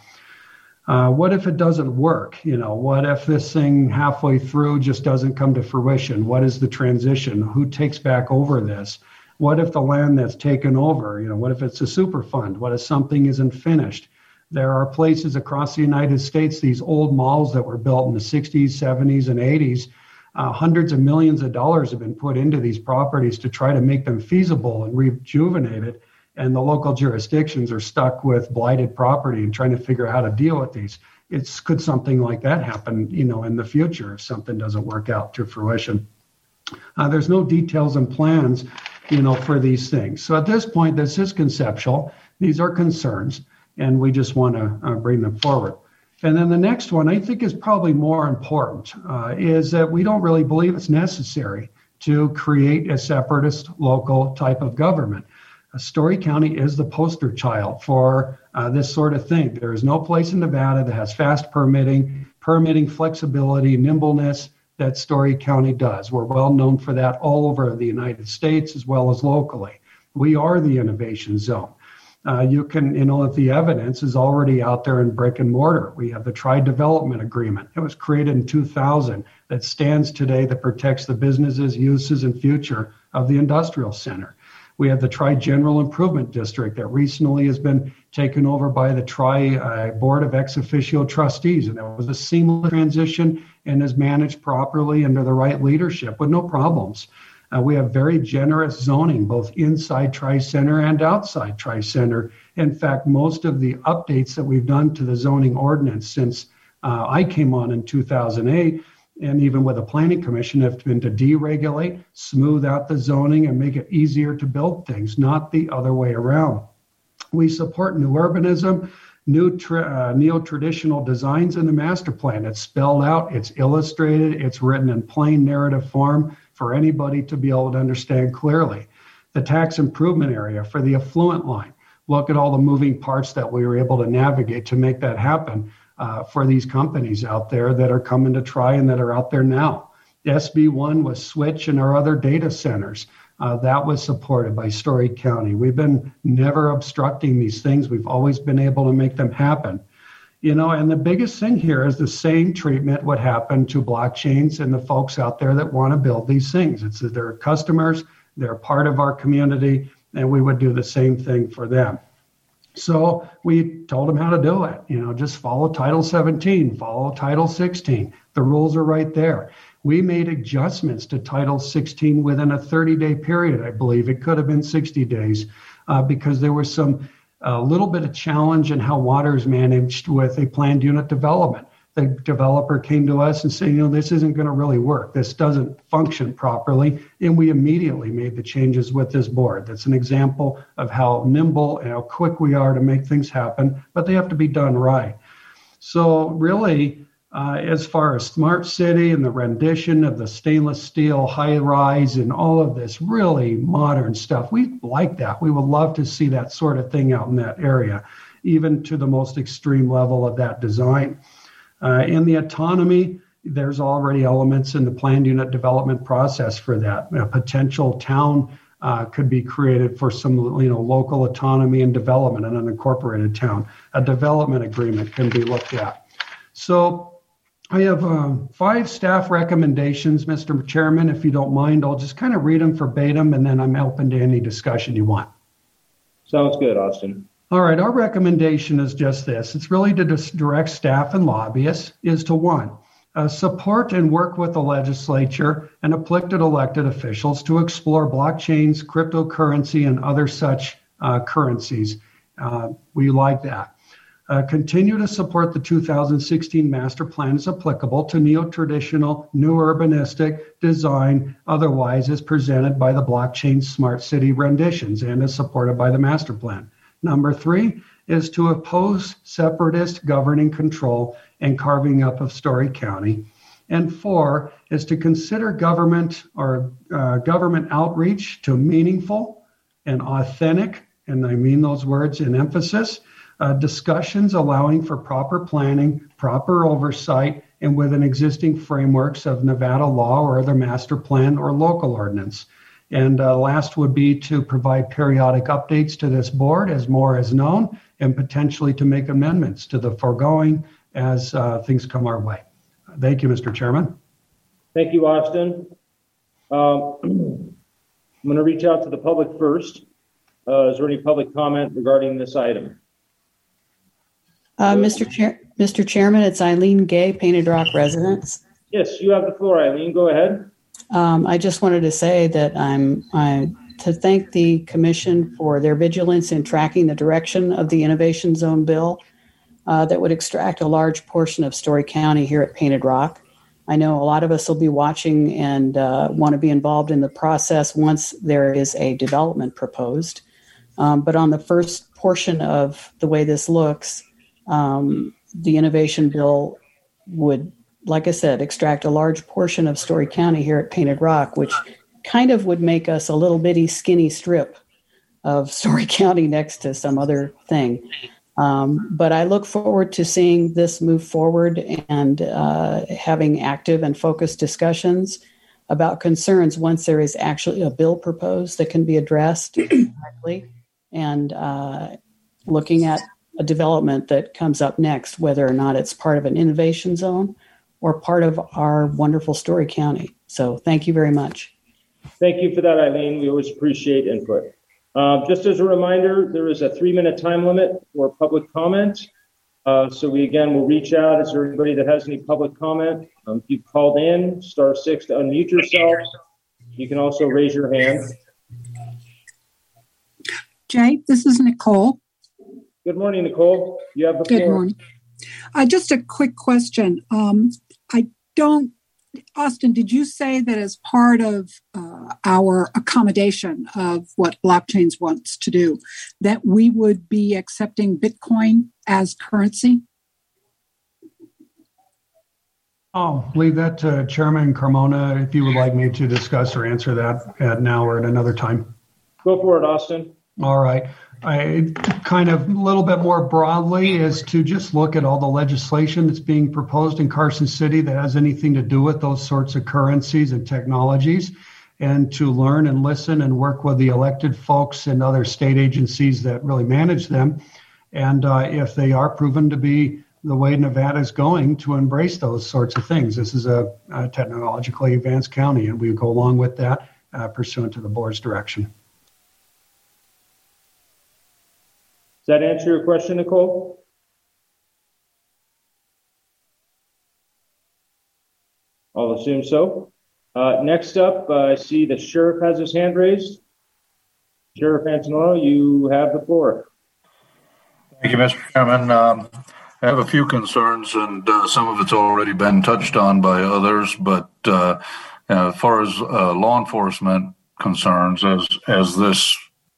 What if it doesn't work? What if this thing halfway through just doesn't come to fruition? What is the transition? Who takes back over this? What if the land that's taken over, what if it's a super fund? What if something isn't finished? There are places across the United States, these old malls that were built in the 60s, 70s, and 80s, hundreds of millions of dollars have been put into these properties to try to make them feasible and rejuvenated. And the local jurisdictions are stuck with blighted property and trying to figure out how to deal with these. Could something like that happen, in the future if something doesn't work out to fruition? There's no details and plans for these things. So at this point, this is conceptual. These are concerns, and we just want to bring them forward. And then the next one I think is probably more important, is that we don't really believe it's necessary to create a separatist local type of government. Story County is the poster child for this sort of thing. There is no place in Nevada that has fast permitting flexibility, nimbleness, that Story County does. We're well known for that all over the United States as well as locally. We are the innovation zone. You can, if the evidence is already out there in brick and mortar. We have the Tri-Development Agreement. It was created in 2000 that stands today that protects the businesses, uses, and future of the industrial center. We have the Tri-General Improvement District that recently has been taken over by the Tri Board of Ex Officio Trustees, and it was a seamless transition and is managed properly under the right leadership with no problems. We have very generous zoning, both inside Tri-Center and outside Tri-Center. In fact, most of the updates that we've done to the zoning ordinance since I came on in 2008, and even with the Planning Commission, have been to deregulate, smooth out the zoning, and make it easier to build things, not the other way around. We support new urbanism, neo-traditional designs in the master plan. It's spelled out, it's illustrated, it's written in plain narrative form for anybody to be able to understand clearly. The tax improvement area for the affluent line. Look at all the moving parts that we were able to navigate to make that happen for these companies out there that are coming to try and that are out there now. The SB1 was Switch and our other data centers. That was supported by Story County. We've been never obstructing these things. We've always been able to make them happen. And the biggest thing here is the same treatment would happen to blockchains and the folks out there that want to build these things. It's that they're customers, they're part of our community, and we would do the same thing for them. So we told them how to do it. Just follow Title 17, follow Title 16. The rules are right there. We made adjustments to Title 16 within a 30-day period, I believe. It could have been 60 days because there was a little bit of challenge in how water is managed with a planned unit development. The developer came to us and said, this isn't going to really work. This doesn't function properly. And we immediately made the changes with this board. That's an example of how nimble and how quick we are to make things happen, but they have to be done right. So really, as far as Smart City and the rendition of the stainless steel high rise and all of this really modern stuff, we like that. We would love to see that sort of thing out in that area, even to the most extreme level of that design. In the autonomy, there's already elements in the planned unit development process for that. A potential town could be created for some local autonomy and development in an unincorporated town. A development agreement can be looked at. So I have 5 staff recommendations, Mr. Chairman. If you don't mind, I'll just kind of read them verbatim, and then I'm open to any discussion you want. Sounds good, Austin. All right, our recommendation is just this. It's really to direct staff and lobbyists is to 1, support and work with the legislature and elected officials to explore blockchains, cryptocurrency, and other such currencies. We like that. Continue to support the 2016 master plan as applicable to neo-traditional, new urbanistic design, otherwise as presented by the blockchain smart city renditions and as supported by the master plan. Number 3 is to oppose separatist governing control and carving up of Story County. And 4 is to consider government outreach to meaningful and authentic, and I mean those words in emphasis, discussions allowing for proper planning, proper oversight, and within existing frameworks of Nevada law or other master plan or local ordinance. And last would be to provide periodic updates to this board as more is known and potentially to make amendments to the foregoing as things come our way. Thank you, Mr. Chairman. Thank you, Austin. I'm going to reach out to the public first. Is there any public comment regarding this item? Mr. Chairman, it's Eileen Gay, Painted Rock Residents. Yes, you have the floor, Eileen. Go ahead. I just wanted to say that to thank the Commission for their vigilance in tracking the direction of the Innovation Zone bill that would extract a large portion of Story County here at Painted Rock. I know a lot of us will be watching and want to be involved in the process once there is a development proposed. But on the first portion of the way this looks, the innovation bill would, like I said, extract a large portion of Story County here at Painted Rock, which kind of would make us a little bitty skinny strip of Story County next to some other thing. But I look forward to seeing this move forward and having active and focused discussions about concerns once there is actually a bill proposed that can be addressed directly, and looking at a development that comes up next, whether or not it's part of an innovation zone or part of our wonderful Story County. So thank you very much. Thank you for that, Eileen. We always appreciate input. Just as a reminder, there is a 3-minute time limit for public comment. So we, again, will reach out. Is there anybody that has any public comment? If you've called in, *6 to unmute yourself. You can also raise your hand. Jay, this is Nicole. Good morning, Nicole. You have the floor. Good morning. Just a quick question. Austin, did you say that as part of our accommodation of what Blockchains wants to do, that we would be accepting Bitcoin as currency? I'll leave that to Chairman Carmona if you would like me to discuss or answer that now or at another time. Go for it, Austin. All right. I kind of a little bit more broadly is to just look at all the legislation that's being proposed in Carson City that has anything to do with those sorts of currencies and technologies, and to learn and listen and work with the elected folks and other state agencies that really manage them. And if they are proven to be the way Nevada is going to embrace those sorts of things. This is a technologically advanced county, and we go along with that pursuant to the board's direction. Does that answer your question, Nicole? I'll assume so. Next up, I see the sheriff has his hand raised. Sheriff Antonello, you have the floor. Thank you, Mr. Chairman. I have a few concerns, and some of it's already been touched on by others. But as far as law enforcement concerns, as this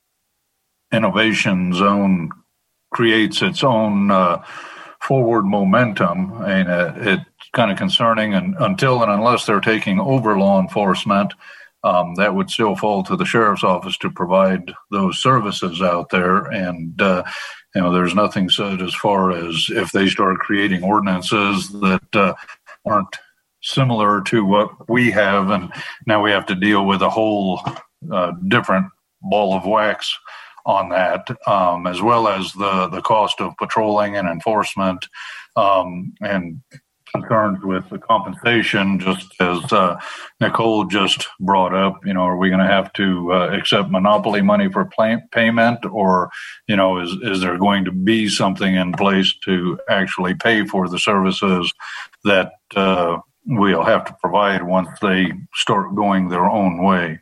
innovation zone creates its own forward momentum, and it's kind of concerning. And until and unless they're taking over law enforcement, that would still fall to the sheriff's office to provide those services out there. And there's nothing said as far as if they start creating ordinances that aren't similar to what we have, and now we have to deal with a whole different ball of wax on that, as well as the cost of patrolling and enforcement, and concerns with the compensation, just as Nicole just brought up. Are we going to have to accept monopoly money for payment, or is there going to be something in place to actually pay for the services that we'll have to provide once they start going their own way?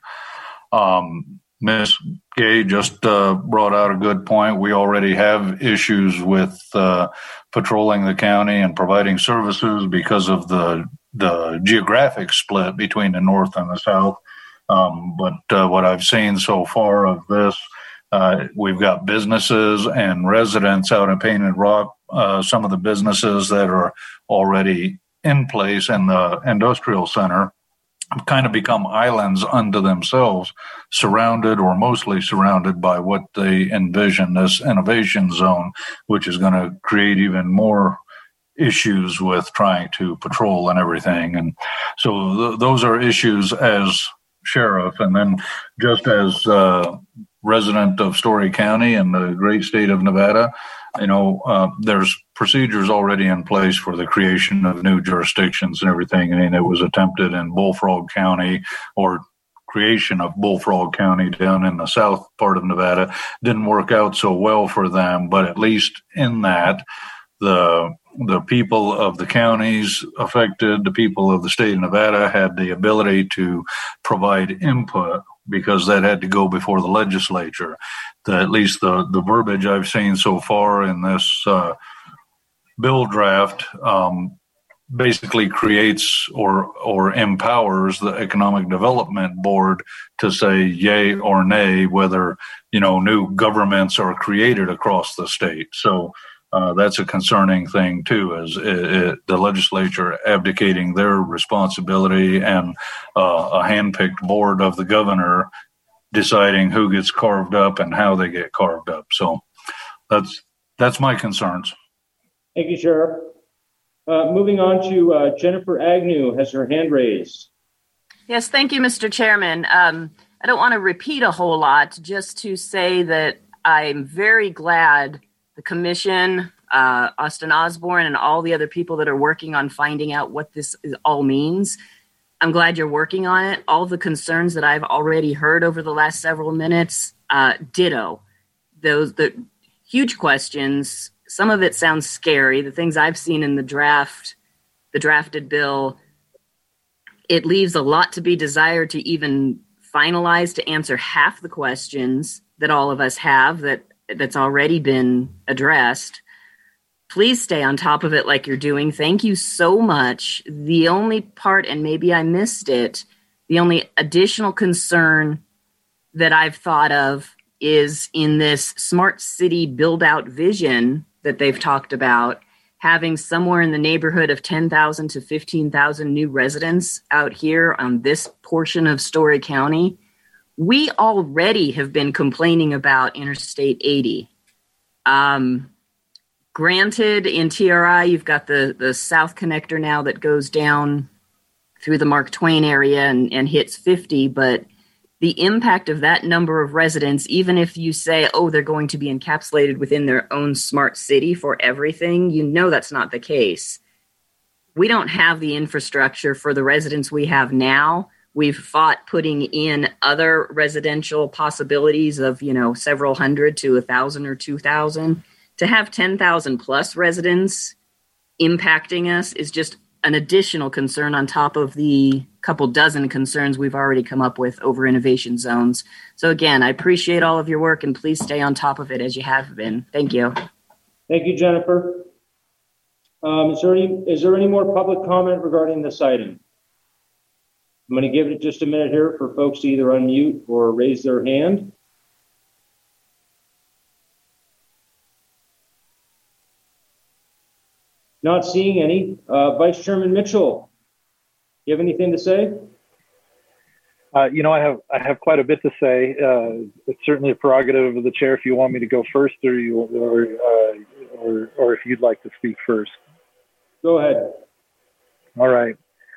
Ms. Gay just brought out a good point. We already have issues with patrolling the county and providing services because of the geographic split between the north and the south. But what I've seen so far of this, we've got businesses and residents out in Painted Rock, some of the businesses that are already in place in the industrial center have kind of become islands unto themselves, surrounded or mostly surrounded by what they envision this innovation zone, which is going to create even more issues with trying to patrol and everything. And so those are issues as sheriff. And then just as resident of Story County and the great state of Nevada, there's procedures already in place for the creation of new jurisdictions and everything. I mean, it was attempted in Bullfrog County, or creation of Bullfrog County down in the south part of Nevada. Didn't work out so well for them, but at least in that, the people of the counties affected, the people of the state of Nevada, had the ability to provide input, because that had to go before the legislature. At least the verbiage I've seen so far in this bill draft basically creates or empowers the Economic Development Board to say yay or nay whether new governments are created across the state. So that's a concerning thing too, is the legislature abdicating their responsibility and a handpicked board of the governor deciding who gets carved up and how they get carved up. So that's my concerns. Thank you, Sheriff. Moving on to Jennifer Agnew has her hand raised. Yes, thank you, Mr. Chairman. I don't want to repeat a whole lot, just to say that I'm very glad the commission, Austin Osborne, and all the other people that are working on finding out what this all means. I'm glad you're working on it. All the concerns that I've already heard over the last several minutes, ditto. The huge questions, some of it sounds scary. The things I've seen in the drafted bill, it leaves a lot to be desired to even finalize to answer half the questions that all of us have that's already been addressed. Please stay on top of it like you're doing. Thank you so much. The only part, and maybe I missed it, the only additional concern that I've thought of is in this smart city build-out vision that they've talked about, having somewhere in the neighborhood of 10,000 to 15,000 new residents out here on this portion of Story County. We already have been complaining about Interstate 80. Granted, in TRI, you've got the South Connector now that goes down through the Mark Twain area and hits 50, but the impact of that number of residents, even if you say, oh, they're going to be encapsulated within their own smart city for everything, you know that's not the case. We don't have the infrastructure for the residents we have now. We've fought putting in other residential possibilities of, several hundred to 1,000 or 2,000. To have 10,000 plus residents impacting us is just an additional concern on top of the couple dozen concerns we've already come up with over innovation zones. So again, I appreciate all of your work, and please stay on top of it as you have been. Thank you. Thank you, Jennifer. Is there any more public comment regarding this item? I'm going to give it just a minute here for folks to either unmute or raise their hand. Not seeing any. Vice Chairman Mitchell, you have anything to say? I have quite a bit to say. It's certainly a prerogative of the chair if you want me to go first, or if you'd like to speak first. Go ahead. All right.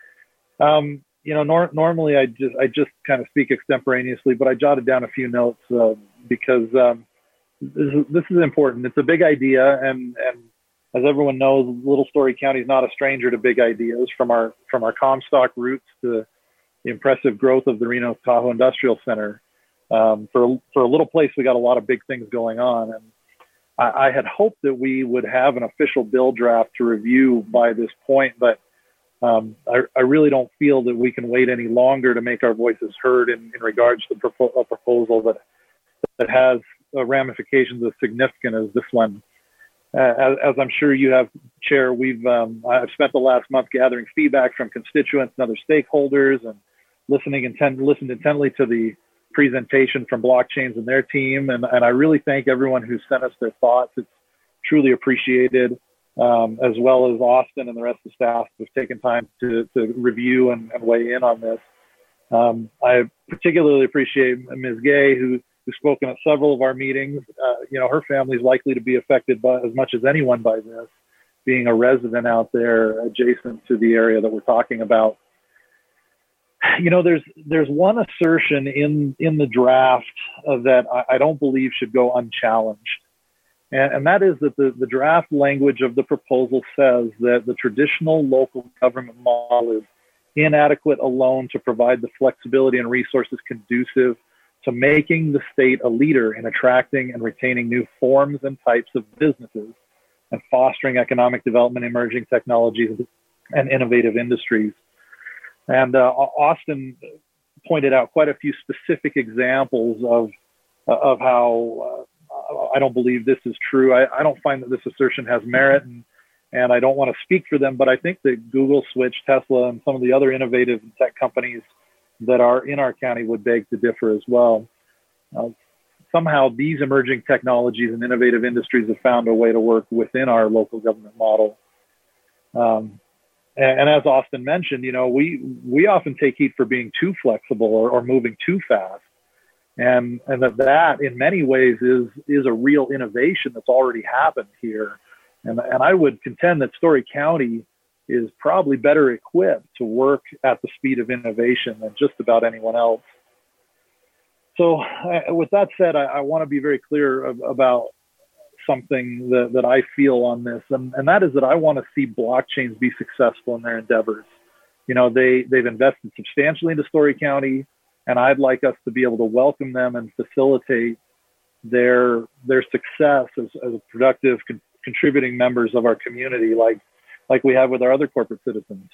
Normally I just kind of speak extemporaneously, but I jotted down a few notes because this is important. It's a big idea, and as everyone knows, Little Story County is not a stranger to big ideas, from our Comstock roots to the impressive growth of the Reno Tahoe Industrial Center. For a little place, we got a lot of big things going on, and I had hoped that we would have an official bill draft to review by this point, but I really don't feel that we can wait any longer to make our voices heard in regards to a proposal that has ramifications as significant as this one. As I'm sure you have, Chair, I've spent the last month gathering feedback from constituents and other stakeholders, and listened intently to the presentation from Blockchains and their team, and I really thank everyone who sent us their thoughts. It's truly appreciated, as well as Austin and the rest of the staff who've taken time to review and weigh in on this. I particularly appreciate Ms. Gay, who's spoken at several of our meetings. Her family is likely to be affected by as much as anyone by this, being a resident out there adjacent to the area that we're talking about. There's one assertion in the draft that I don't believe should go unchallenged. And that is that the draft language of the proposal says that the traditional local government model is inadequate alone to provide the flexibility and resources conducive to making the state a leader in attracting and retaining new forms and types of businesses and fostering economic development, emerging technologies, and innovative industries. And Austin pointed out quite a few specific examples of how I don't believe this is true. I don't find that this assertion has merit, and I don't want to speak for them, but I think that Google, Switch, Tesla, and some of the other innovative tech companies that are in our county would beg to differ as well. Somehow these emerging technologies and innovative industries have found a way to work within our local government model. And as Austin mentioned, we often take heat for being too flexible or moving too fast. And that in many ways is a real innovation that's already happened here. And I would contend that Story County is probably better equipped to work at the speed of innovation than just about anyone else. So with that said, I want to be very clear about something that I feel on this, and that is that I want to see Blockchains be successful in their endeavors. They've invested substantially into Story County, and I'd like us to be able to welcome them and facilitate their success as productive contributing members of our community, like we have with our other corporate citizens.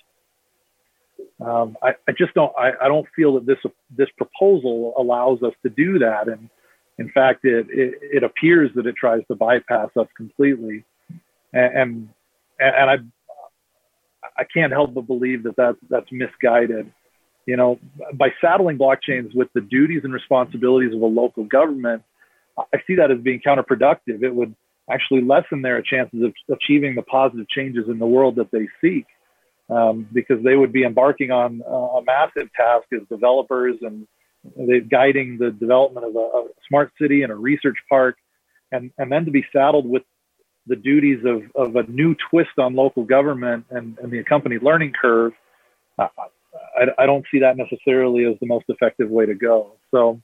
I don't feel that this proposal allows us to do that, and in fact, it appears that it tries to bypass us completely, and I can't help but believe that that's misguided. By saddling Blockchains with the duties and responsibilities of a local government, I see that as being counterproductive. It would actually lessen their chances of achieving the positive changes in the world that they seek, because they would be embarking on a massive task as developers, and they're guiding the development of a smart city and a research park, and then to be saddled with the duties of a new twist on local government and the accompanied learning curve. I don't see that necessarily as the most effective way to go. So,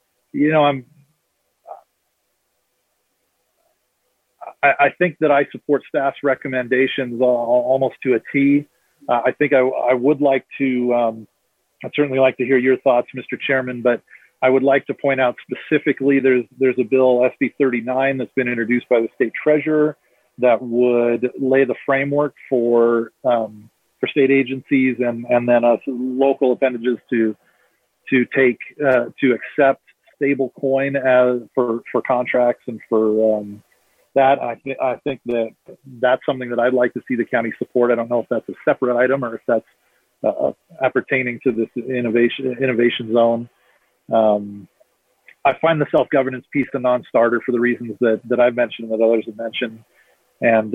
I think that I support staff's recommendations almost to a T. I think I would like to, I'd certainly like to hear your thoughts, Mr. Chairman, but I would like to point out specifically there's a bill, SB 39, that's been introduced by the state treasurer that would lay the framework for state agencies and then us local appendages to accept stable coin as for contracts and for that. I think that that's something that I'd like to see the county support. I don't know if that's a separate item or if that's appertaining to this innovation zone. I find the self-governance piece a non-starter for the reasons that I've mentioned and that others have mentioned. And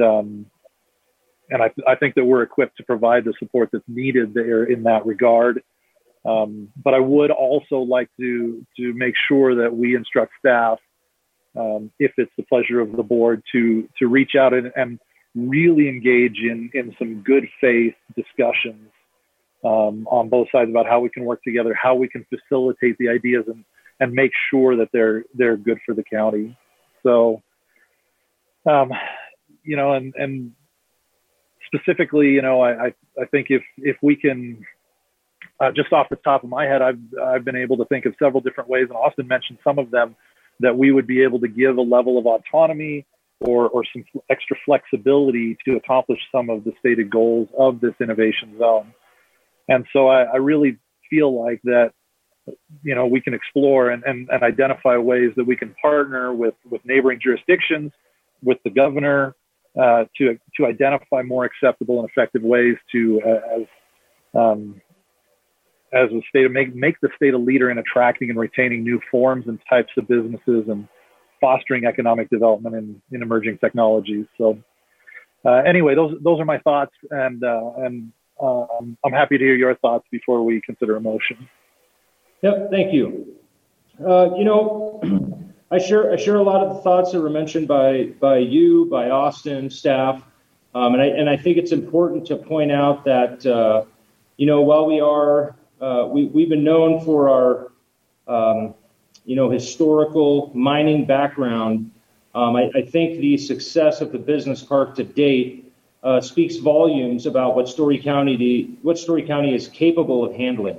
I think that we're equipped to provide the support that's needed there in that regard. But I would also like to make sure that we instruct staff, if it's the pleasure of the board, to reach out and really engage in some good faith discussions on both sides about how we can work together, how we can facilitate the ideas and make sure that they're good for the county. So, and specifically, I think if we can, just off the top of my head, I've been able to think of several different ways, and Austin mentioned some of them, that we would be able to give a level of autonomy or some extra flexibility to accomplish some of the stated goals of this innovation zone. And so I really feel like that, we can explore and identify ways that we can partner with neighboring jurisdictions, with the governor, to identify more acceptable and effective ways to, as a state, make the state a leader in attracting and retaining new forms and types of businesses and fostering economic development in emerging technologies. So anyway, those are my thoughts, and I'm happy to hear your thoughts before we consider a motion. Yep, thank you. I share a lot of the thoughts that were mentioned by you, by Austin, staff, and I think it's important to point out that while we are we've been known for our historical mining background, I think the success of the business park to date speaks volumes about what Story County is capable of handling.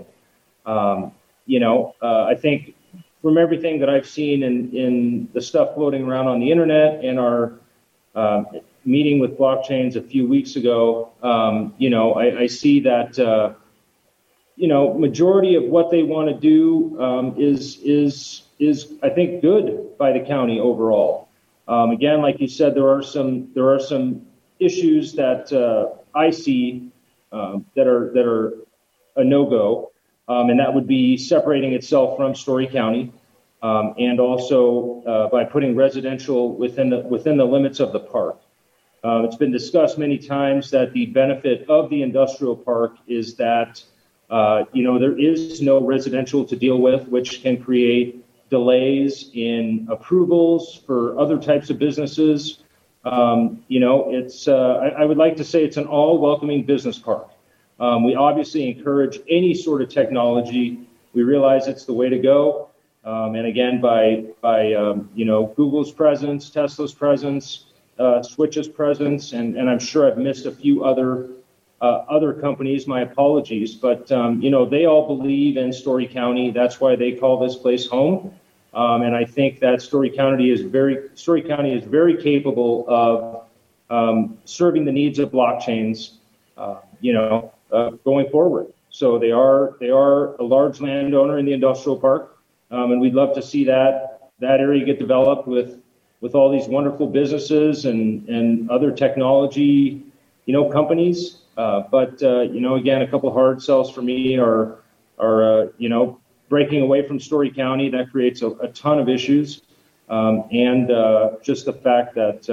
I think from everything that I've seen in the stuff floating around on the internet and our meeting with Blockchains a few weeks ago, I see that, majority of what they want to do is I think good by the county overall. Again, like you said, there are some issues that I see that are a no-go. And that would be separating itself from Story County, and also by putting residential within the limits of the park. It's been discussed many times that the benefit of the industrial park is that there is no residential to deal with, which can create delays in approvals for other types of businesses. I would like to say it's an all-welcoming business park. We obviously encourage any sort of technology. We realize it's the way to go. And again, by Google's presence, Tesla's presence, Switch's presence, and I'm sure I've missed a few other companies. My apologies, but they all believe in Story County. That's why they call this place home. And I think that Story County is very capable of serving the needs of blockchains. Going forward. So they are a large landowner in the industrial park, and we'd love to see that area get developed with all these wonderful businesses and other technology, companies. But again, a couple hard sells for me are breaking away from Story County. That creates a ton of issues, and just the fact that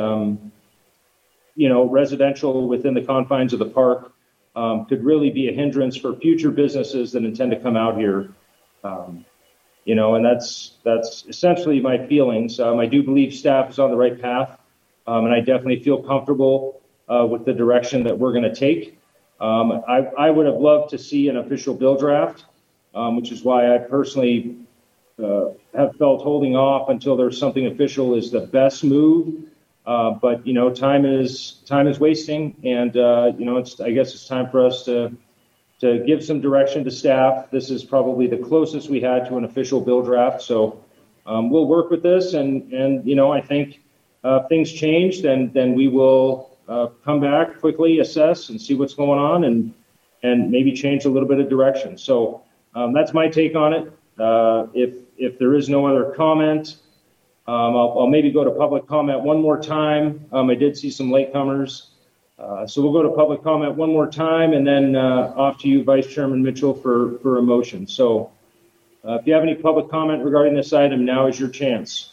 residential within the confines of the park could really be a hindrance for future businesses that intend to come out here. And that's essentially my feelings. I do believe staff is on the right path, and I definitely feel comfortable with the direction that we're going to take. I would have loved to see an official bill draft, which is why I personally have felt holding off until there's something official is the best move. But time is wasting, and I guess it's time for us to give some direction to staff. This is probably the closest we had to an official bill draft, so we'll work with this, and I think if things change, then we will come back quickly, assess, and see what's going on, and maybe change a little bit of direction. So that's my take on it. If there is no other comment, I'll maybe go to public comment one more time. I did see some latecomers. So we'll go to public comment one more time, and then off to you, Vice Chairman Mitchell, for a motion. So if you have any public comment regarding this item, now is your chance.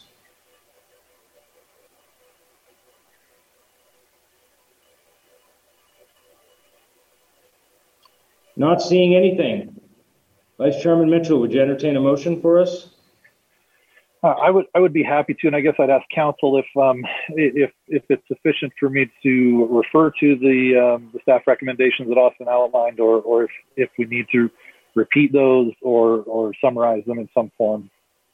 Not seeing anything. Vice Chairman Mitchell, would you entertain a motion for us? I would be happy to, and I guess I'd ask council if it's sufficient for me to refer to the staff recommendations that Austin outlined, or if we need to repeat those or summarize them in some form.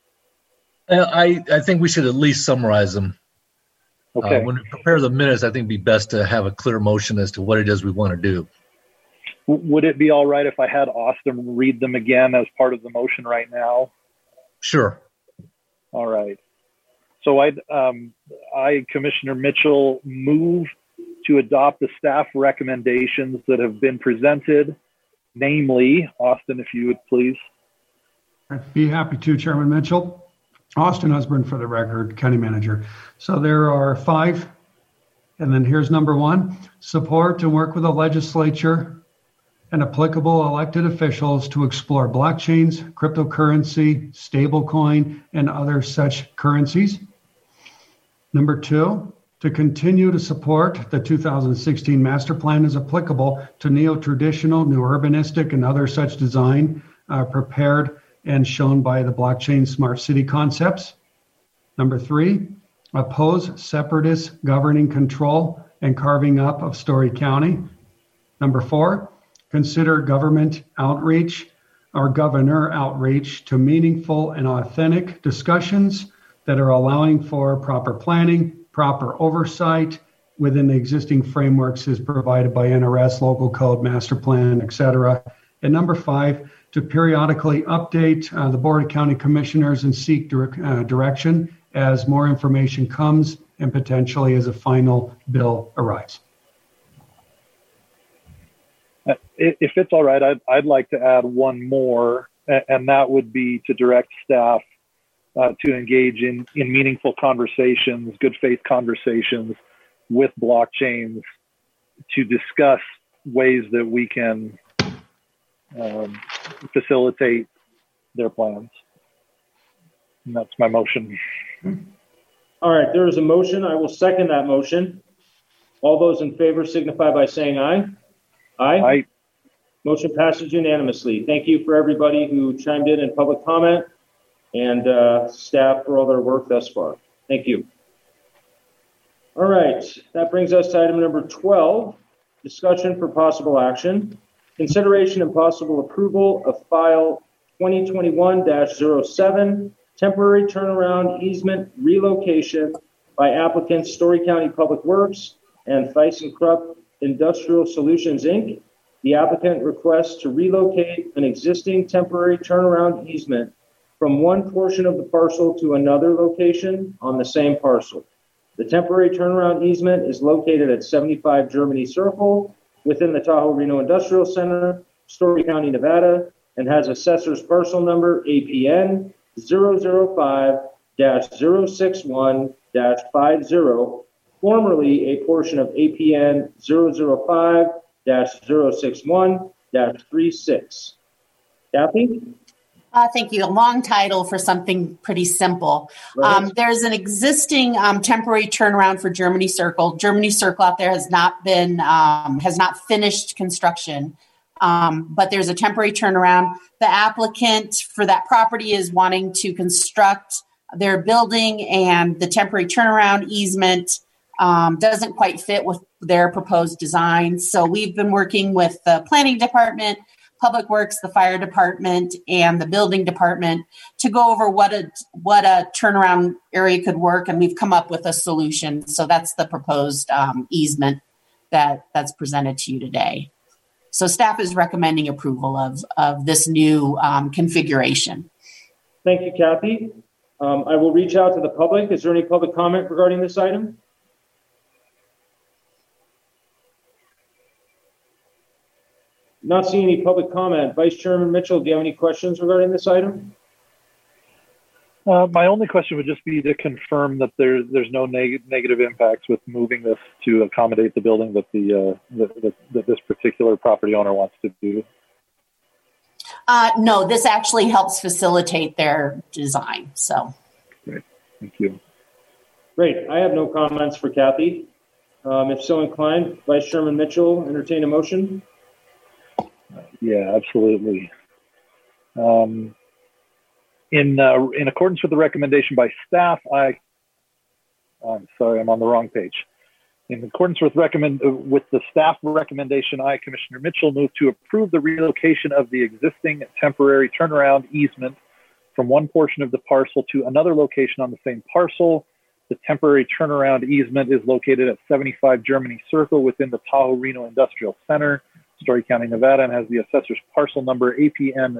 I think we should at least summarize them. Okay. When we prepare the minutes, I think it'd be best to have a clear motion as to what it is we want to do. Would it be all right if I had Austin read them again as part of the motion right now? Sure. All right. So I, Commissioner Mitchell, move to adopt the staff recommendations that have been presented, namely, Austin, if you would please. I'd be happy to, Chairman Mitchell. Austin Osborne for the record, County Manager. So there are 5, and then here's number 1, support and work with the legislature and applicable elected officials to explore blockchains, cryptocurrency, stablecoin, and other such currencies. Number 2, to continue to support the 2016 master plan as applicable to neo-traditional, new urbanistic, and other such design prepared and shown by the blockchain smart city concepts. Number 3, oppose separatist governing control and carving up of Story County. Number 4, consider government outreach or governor outreach to meaningful and authentic discussions that are allowing for proper planning, proper oversight within the existing frameworks as provided by NRS, local code, master plan, etc. And number 5, to periodically update the Board of County Commissioners and seek direction as more information comes and potentially as a final bill arrives. If it's all right, I'd like to add one more, and that would be to direct staff to engage in meaningful conversations, good faith conversations with blockchains to discuss ways that we can facilitate their plans. And that's my motion. All right, there is a motion. I will second that motion. All those in favor signify by saying aye. Aye. Aye. Motion passes unanimously. Thank you for everybody who chimed in public comment and staff for all their work thus far. Thank you. All right, that brings us to item number 12, discussion for possible action. Consideration and possible approval of file 2021-07, temporary turnaround easement relocation by applicants Story County Public Works and ThyssenKrupp Industrial Solutions, Inc. The applicant requests to relocate an existing temporary turnaround easement from one portion of the parcel to another location on the same parcel. The temporary turnaround easement is located at 75 Germany Circle within the Tahoe Reno Industrial Center, Story County, Nevada, and has assessor's parcel number APN 005-061-50, formerly a portion of APN 005-061-36. Kathy? Thank you. A long title for something pretty simple. Right. There's an existing temporary turnaround for Germany Circle. Germany Circle out there has not finished construction, but there's a temporary turnaround. The applicant for that property is wanting to construct their building, and the temporary turnaround easement doesn't quite fit with their proposed design. So we've been working with the planning department, Public Works, the fire department, and the building department to go over what a turnaround area could work, and we've come up with a solution. So that's the proposed easement that's presented to you today. So staff is recommending approval of this new configuration. Thank you, Kathy. I will reach out to the public. Is there any public comment regarding this item? Not seeing any public comment. Vice Chairman Mitchell, do you have any questions regarding this item? My only question would just be to confirm that there's no negative impacts with moving this to accommodate the building that that this particular property owner wants to do. No, this actually helps facilitate their design. So, great, thank you. Great. I have no comments for Kathy. If so inclined, Vice Chairman Mitchell, entertain a motion. Yeah, absolutely. In accordance with the recommendation by staff, I'm sorry, I'm on the wrong page. In accordance with the staff recommendation, I, Commissioner Mitchell, move to approve the relocation of the existing temporary turnaround easement from one portion of the parcel to another location on the same parcel. The temporary turnaround easement is located at 75 Germany Circle within the Tahoe Reno Industrial Center, Story County, Nevada, and has the assessor's parcel number APN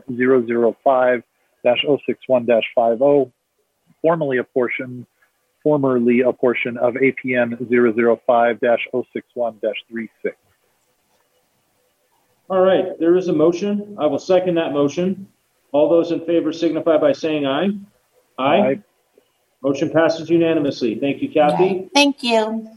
005-061-50, formerly a portion of APN 005-061-36. All right, there is a motion. I will second that motion. All those in favor signify by saying aye. Aye. Motion passes unanimously. Thank you, Kathy. Okay. Thank you.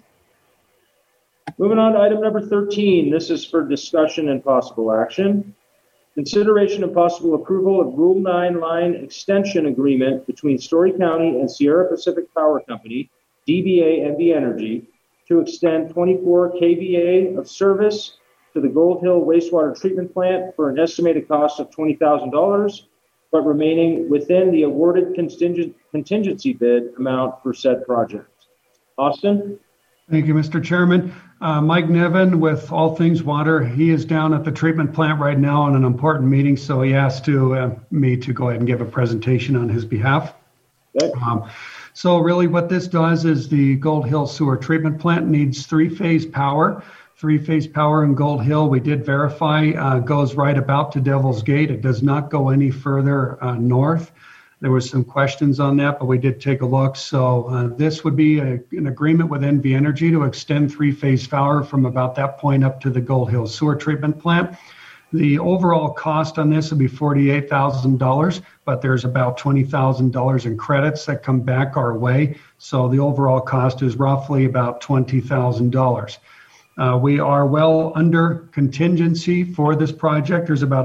Moving on to item number 13. This is for discussion and possible action. Consideration and possible approval of Rule 9 line extension agreement between Story County and Sierra Pacific Power Company, DBA NV Energy, to extend 24 kVA of service to the Gold Hill wastewater treatment plant for an estimated cost of $20,000, but remaining within the awarded contingency bid amount for said project. Austin? Thank you, Mr. Chairman. Mike Nevin with All Things Water. He is down at the treatment plant right now on an important meeting, so he asked me to go ahead and give a presentation on his behalf. Okay. So really what this does is the Gold Hill sewer treatment plant needs three-phase power. Three-phase power in Gold Hill, we did verify, goes right about to Devil's Gate. It does not go any further north. There was some questions on that, but we did take a look. So this would be an agreement with NV Energy to extend three-phase power from about that point up to the Gold Hill sewer treatment plant. The overall cost on this would be $48,000, but there's about $20,000 in credits that come back our way. So the overall cost is roughly about $20,000. We are well under contingency for this project. There's about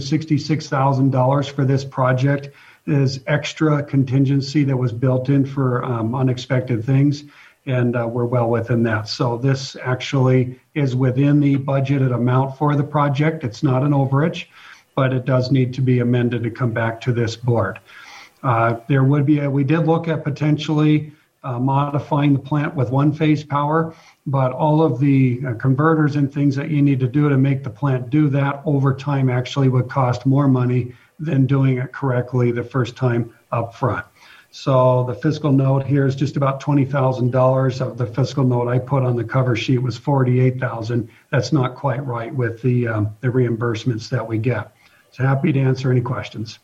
$166,000 for this project. There's extra contingency that was built in for unexpected things, and we're well within that. So this actually is within the budgeted amount for the project. It's not an overage, but it does need to be amended to come back to this board. There would be we did look at potentially modifying the plant with one-phase power, but all of the converters and things that you need to do to make the plant do that over time actually would cost more money than doing it correctly the first time up front. So the fiscal note here is just about $20,000. Of the fiscal note I put on the cover sheet was $48,000. That's not quite right with the reimbursements that we get. So happy to answer any questions.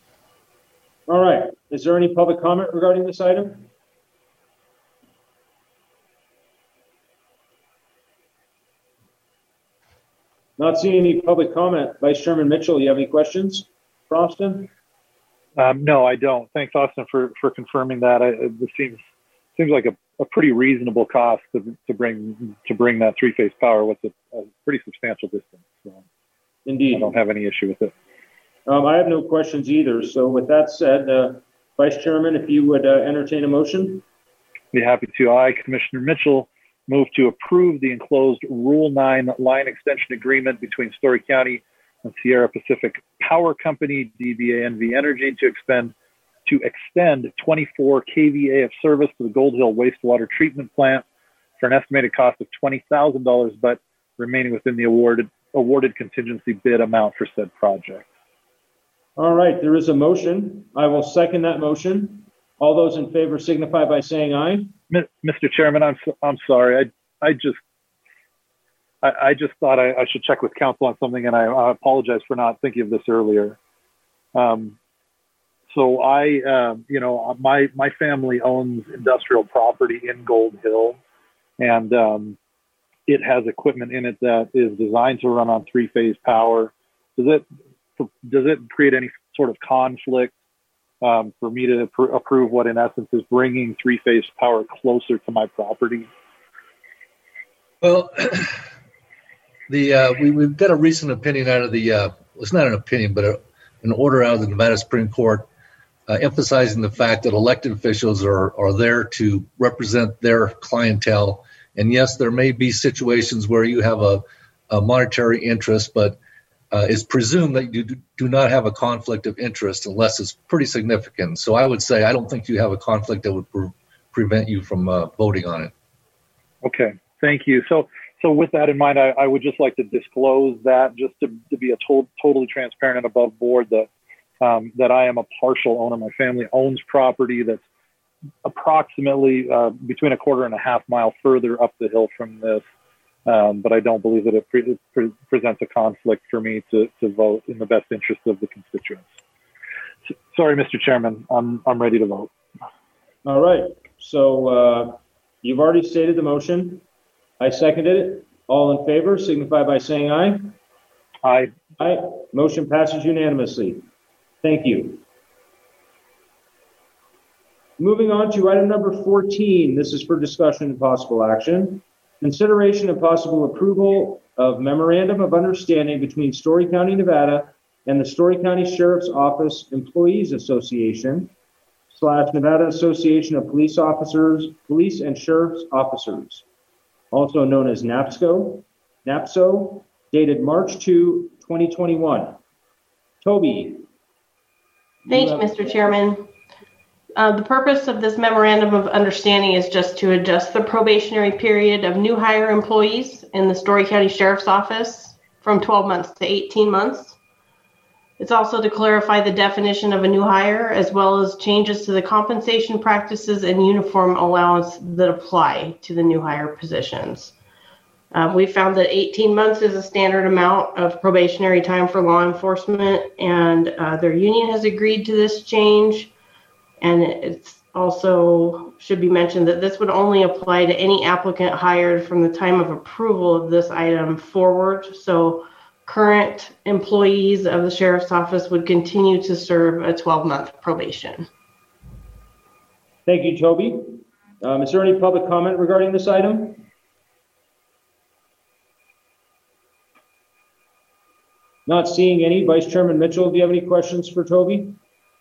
All right. Is there any public comment regarding this item? Not seeing any public comment. Vice Chairman Mitchell, you have any questions for Austin? No, I don't. Thanks, Austin, for confirming that. This seems like a pretty reasonable cost to bring that three-phase power with a pretty substantial distance. So indeed, I don't have any issue with it. I have no questions either. So with that said, Vice Chairman, if you would entertain a motion. Be happy to. I, Commissioner Mitchell, move to approve the enclosed Rule 9 line extension agreement between Story County and Sierra Pacific Power Company, DBA NV Energy, to extend 24 kVA of service to the Gold Hill wastewater treatment plant for an estimated cost of $20,000, but remaining within the awarded contingency bid amount for said project. All right, there is a motion. I will second that motion. All those in favor signify by saying aye. Mr. Chairman, I'm sorry. I just thought I should check with council on something, and I apologize for not thinking of this earlier. So my family owns industrial property in Gold Hill, and it has equipment in it that is designed to run on 3-phase power. Does it create any sort of conflict for me to approve what in essence is bringing 3-phase power closer to my property? Well, we've got a recent opinion out of the it's not an opinion, but an order out of the Nevada Supreme Court emphasizing the fact that elected officials are there to represent their clientele. And yes, there may be situations where you have a monetary interest, but it's presumed that you do not have a conflict of interest unless it's pretty significant. So I would say I don't think you have a conflict that would prevent you from voting on it. Okay, thank you. So with that in mind, I would just like to disclose that, just to be a totally transparent and above board, that I am a partial owner. My family owns property that's approximately between a quarter and a half mile further up the hill from this. But I don't believe that it presents a conflict for me to vote in the best interest of the constituents. Sorry, Mr. Chairman, I'm ready to vote. All right. So you've already stated the motion. I seconded it. All in favor signify by saying aye. Aye. Aye. Motion passes unanimously. Thank you. Moving on to item number 14. This is for discussion and possible action. Consideration and possible approval of Memorandum of Understanding between Story County, Nevada and the Story County Sheriff's Office Employees Association / Nevada Association of Police Officers, Police and Sheriff's Officers, also known as NAPSO, dated March 2, 2021. Toby. Thank you, Mr. Chairman. The purpose of this memorandum of understanding is just to adjust the probationary period of new hire employees in the Story County Sheriff's Office from 12 months to 18 months. It's also to clarify the definition of a new hire, as well as changes to the compensation practices and uniform allowance that apply to the new hire positions. We found that 18 months is a standard amount of probationary time for law enforcement, and their union has agreed to this change. And it's also should be mentioned that this would only apply to any applicant hired from the time of approval of this item forward. So current employees of the Sheriff's Office would continue to serve a 12-month probation. Thank you, Toby. Is there any public comment regarding this item? Not seeing any. Vice Chairman Mitchell, do you have any questions for Toby?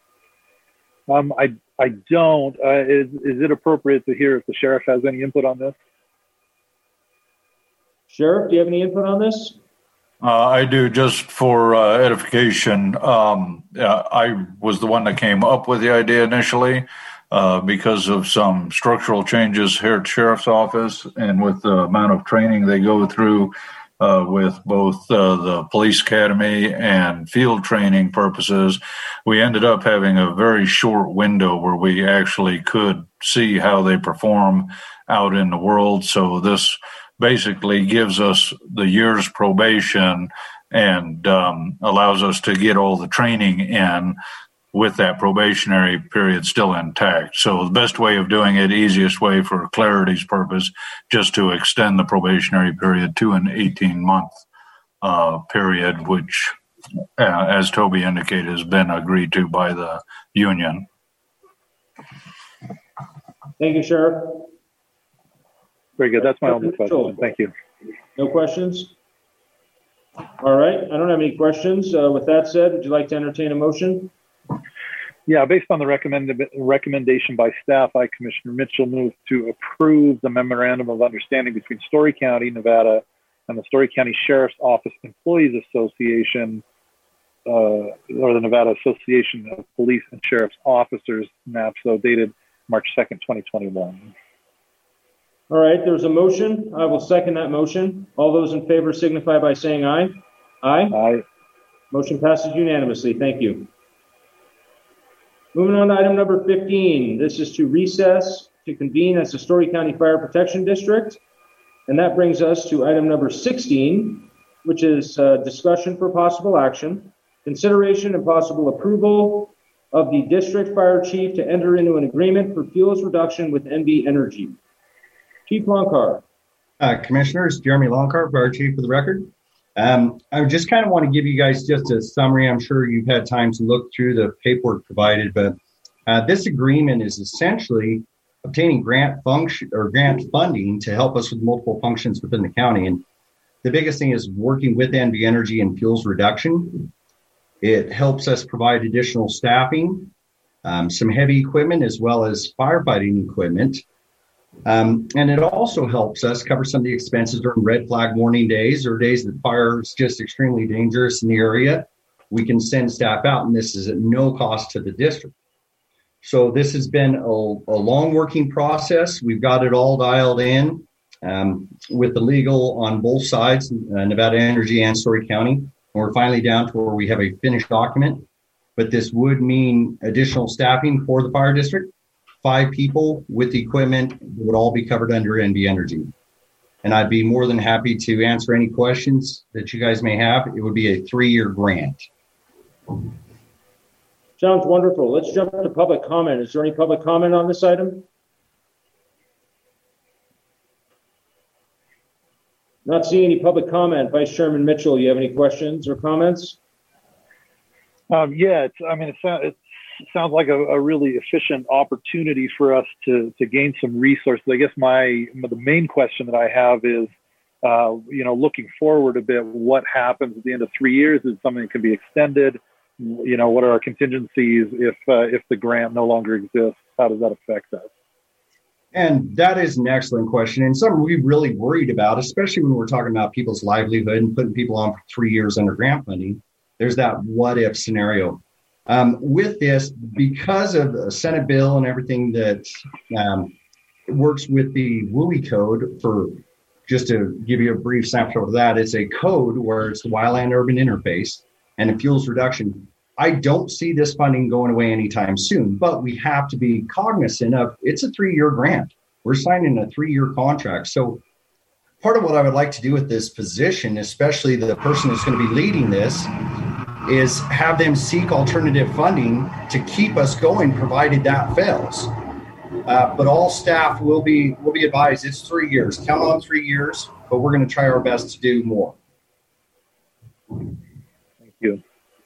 I don't. Is it appropriate to hear if the sheriff has any input on this? Sheriff, do you have any input on this? I do, just for edification. I was the one that came up with the idea initially because of some structural changes here at the Sheriff's Office and with the amount of training they go through with both the police academy and field training purposes. We ended up having a very short window where we actually could see how they perform out in the world. So this basically gives us the year's probation and allows us to get all the training in with that probationary period still intact. So the best way of doing it, easiest way for clarity's purpose, just to extend the probationary period to an 18-month period, which, as Toby indicated, has been agreed to by the union. Thank you, Sheriff. Very good. That's my only question. Thank you. No questions? All right. I don't have any questions. With that said, would you like to entertain a motion? Yeah, based on the recommendation by staff, I, Commissioner Mitchell, move to approve the Memorandum of Understanding between Story County, Nevada, and the Story County Sheriff's Office Employees Association, or the Nevada Association of Police and Sheriff's Officers, NAPSO, dated March 2nd, 2021. All right, there's a motion. I will second that motion. All those in favor signify by saying aye. Aye. Aye. Motion passes unanimously. Thank you. Moving on to item number 15. This is to recess to convene as the Story County Fire Protection District. And that brings us to item number 16, which is discussion for possible action, consideration and possible approval of the district fire chief to enter into an agreement for fuels reduction with NV Energy. Chief Lonkar. Commissioners, Jeremy Lonkar, Fire Chief for the record. I just kind of want to give you guys just a summary. I'm sure you've had time to look through the paperwork provided, but this agreement is essentially obtaining grant funding to help us with multiple functions within the county. And the biggest thing is working with NV Energy and fuels reduction. It helps us provide additional staffing, some heavy equipment, as well as firefighting equipment. And it also helps us cover some of the expenses during red flag warning days or days that fire is just extremely dangerous in the area. We can send staff out, and this is at no cost to the district. So this has been a long working process. We've got it all dialed in with the legal on both sides, Nevada Energy and Story County. And we're finally down to where we have a finished document. But this would mean additional staffing for the fire district. 5 people with equipment would all be covered under NV Energy. And I'd be more than happy to answer any questions that you guys may have. It would be a 3-year grant. Sounds wonderful. Let's jump to public comment. Is there any public comment on this item? Not seeing any public comment. Vice Chairman Mitchell, you have any questions or comments? Yeah, it sounds like a really efficient opportunity for us to gain some resources. I guess the main question that I have is, looking forward a bit, what happens at the end of 3 years? Is it something that can be extended? What are our contingencies if the grant no longer exists? How does that affect us? And that is an excellent question, and something we've really worried about, especially when we're talking about people's livelihood and putting people on for 3 years under grant funding. There's that what if scenario. With this, because of the Senate bill and everything that works with the WUI code, for just to give you a brief snapshot of that, it's a code where it's the wildland urban interface and the fuels reduction. I don't see this funding going away anytime soon, but we have to be cognizant of it's a 3-year grant. We're signing a 3-year contract. So part of what I would like to do with this position, especially the person who's going to be leading this, is have them seek alternative funding to keep us going, provided that fails. But all staff will be advised it's 3 years. Count on 3 years, but we're going to try our best to do more. Thank you.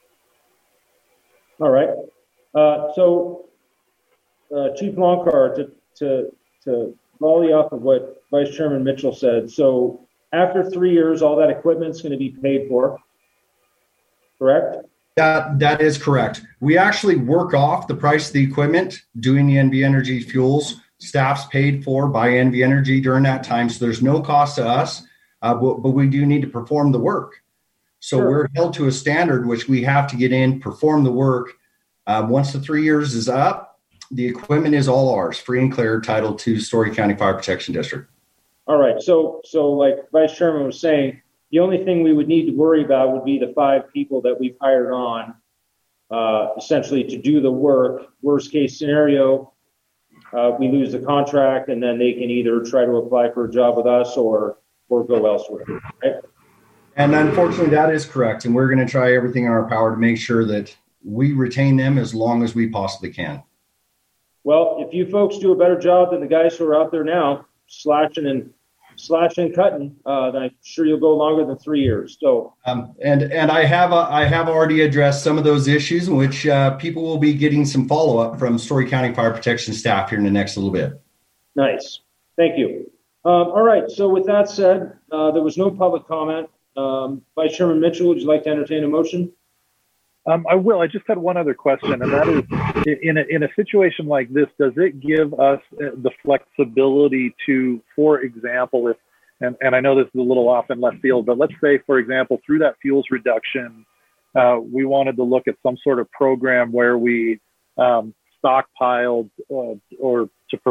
All right. So, Chief Lonkar, to volley off of what Vice Chairman Mitchell said. So, after 3 years, all that equipment's going to be paid for. Correct? That is correct. We actually work off the price of the equipment doing the NV Energy fuels. Staff's paid for by NV Energy during that time, so there's no cost to us, but we do need to perform the work. So sure. We're held to a standard which we have to get in, perform the work. Once the 3 years is up, the equipment is all ours, free and clear, titled to Story County Fire Protection District. All right. So like Vice Chairman was saying, the only thing we would need to worry about would be the 5 people that we've hired on, essentially to do the work. Worst case scenario, we lose the contract, and then they can either try to apply for a job with us or go elsewhere. Right? And unfortunately, that is correct. And we're going to try everything in our power to make sure that we retain them as long as we possibly can. Well, if you folks do a better job than the guys who are out there now, slashing and cutting, then I'm sure you'll go longer than 3 years. So, and I have already addressed some of those issues in which people will be getting some follow up from Story County Fire Protection staff here in the next little bit. Nice, thank you. All right. So with that said, there was no public comment. Vice Chairman Mitchell, would you like to entertain a motion? I will. I just had one other question, and that is, in a situation like this, does it give us the flexibility to, for example, if, and I know this is a little off in left field, but let's say, for example, through that fuels reduction, we wanted to look at some sort of program where we stockpiled or to provide,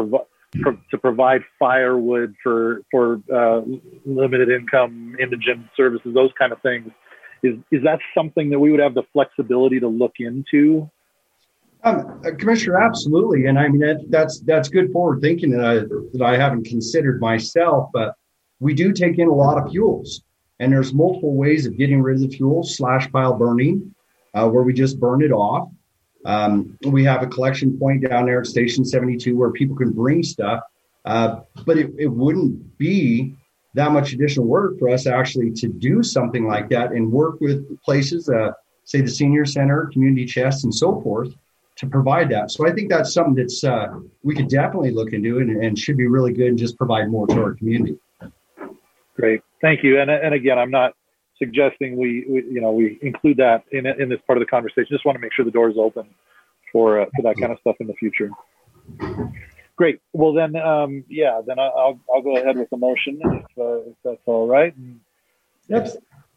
to provide firewood for limited income indigent services, those kind of things. Is that something that we would have the flexibility to look into? Commissioner, absolutely. And I mean, that's good forward thinking that I haven't considered myself, but we do take in a lot of fuels, and there's multiple ways of getting rid of the fuel, slash pile burning, where we just burn it off. We have a collection point down there at Station 72 where people can bring stuff, but it wouldn't be that much additional work for us actually to do something like that and work with places, say the senior center, community chest, and so forth, to provide that. So I think that's something that's we could definitely look into and should be really good and just provide more to our community. Great, thank you. And again, I'm not suggesting we include that in this part of the conversation. Just want to make sure the door is open for that kind of stuff in the future. Great. Well, then, then I'll go ahead with the motion if that's all right. Yep.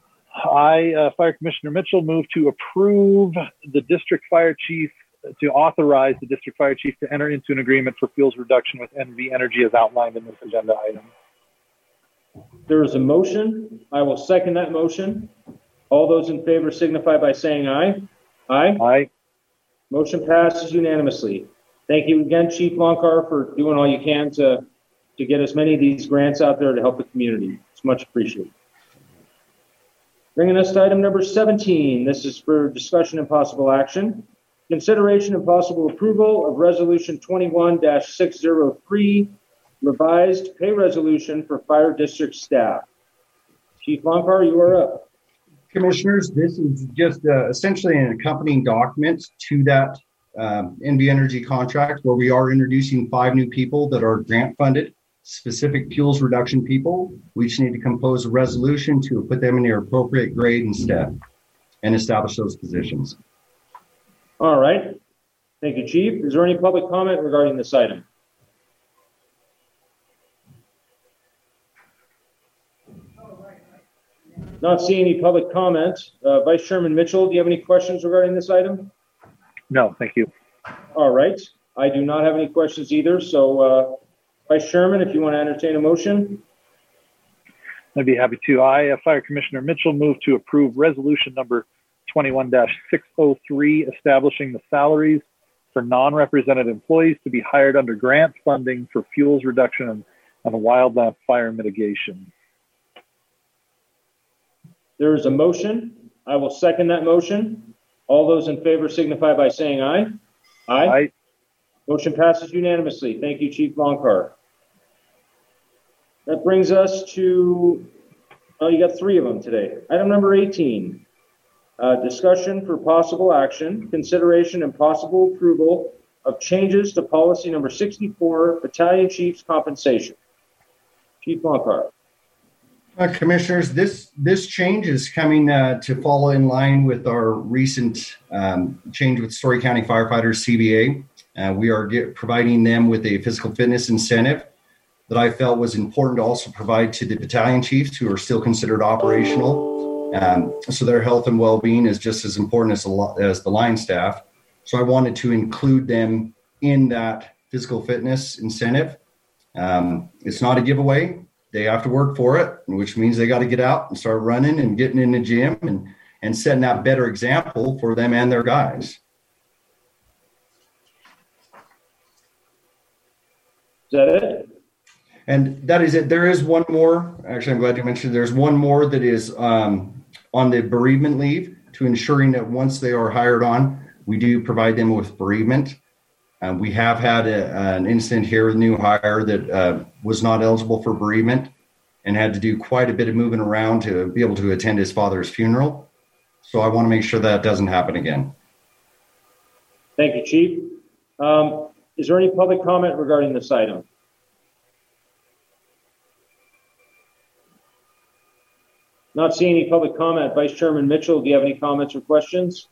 I, Fire Commissioner Mitchell, move to approve the district fire chief, to authorize the district fire chief to enter into an agreement for fuels reduction with NV Energy as outlined in this agenda item. There is a motion. I will second that motion. All those in favor signify by saying aye. Aye. Aye. Motion passes unanimously. Thank you again, Chief Lonkar, for doing all you can to get as many of these grants out there to help the community. It's much appreciated. Bringing us to item number 17. This is for discussion and possible action. Consideration and possible approval of Resolution 21-603, revised pay resolution for fire district staff. Chief Lonkar, you are up. Commissioners, this is just essentially an accompanying document to that NV Energy contract, where we are introducing 5 new people that are grant funded, specific fuels reduction people. We just need to compose a resolution to put them in their appropriate grade and step and establish those positions. All right. Thank you, Chief. Is there any public comment regarding this item? Not seeing any public comment. Vice Chairman Mitchell, do you have any questions regarding this item? No, thank you. All right. I do not have any questions either. So, Vice Chairman, if you want to entertain a motion. I'd be happy to. I, Fire Commissioner Mitchell, move to approve resolution number 21-603, establishing the salaries for non-represented employees to be hired under grant funding for fuels reduction and wildland fire mitigation. There is a motion. I will second that motion. All those in favor signify by saying aye. Aye. Aye. Motion passes unanimously. Thank you, Chief Lonkar. That brings us to, you got 3 of them today. Item number 18, discussion for possible action, consideration and possible approval of changes to policy number 64, battalion chiefs compensation. Chief Lonkar. Commissioners, this change is coming to fall in line with our recent change with Story County Firefighters CBA. We are providing them with a physical fitness incentive that I felt was important to also provide to the battalion chiefs who are still considered operational. So their health and well-being is just as important as the line staff. So I wanted to include them in that physical fitness incentive. It's not a giveaway. They have to work for it, which means they got to get out and start running and getting in the gym and setting that better example for them and their guys. Is that it? And that is it. There is one more. Actually, I'm glad you mentioned there's one more that is on the bereavement leave, to ensuring that once they are hired on, we do provide them with bereavement. We have had an incident here with a new hire that was not eligible for bereavement and had to do quite a bit of moving around to be able to attend his father's funeral. So I want to make sure that doesn't happen again. Thank you, Chief. Is there any public comment regarding this item? Not seeing any public comment. Vice Chairman Mitchell, do you have any comments or questions?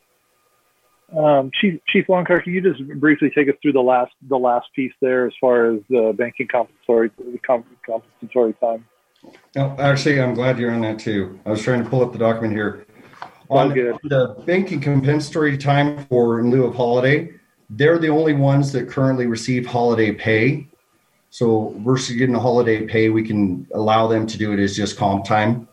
Chief Lonkar, can you just briefly take us through the last piece there as far as banking compensatory time? No, actually, I'm glad you're on that too. I was trying to pull up the document here. On the banking compensatory time for in lieu of holiday, they're the only ones that currently receive holiday pay. So versus getting the holiday pay, we can allow them to do it as just comp time.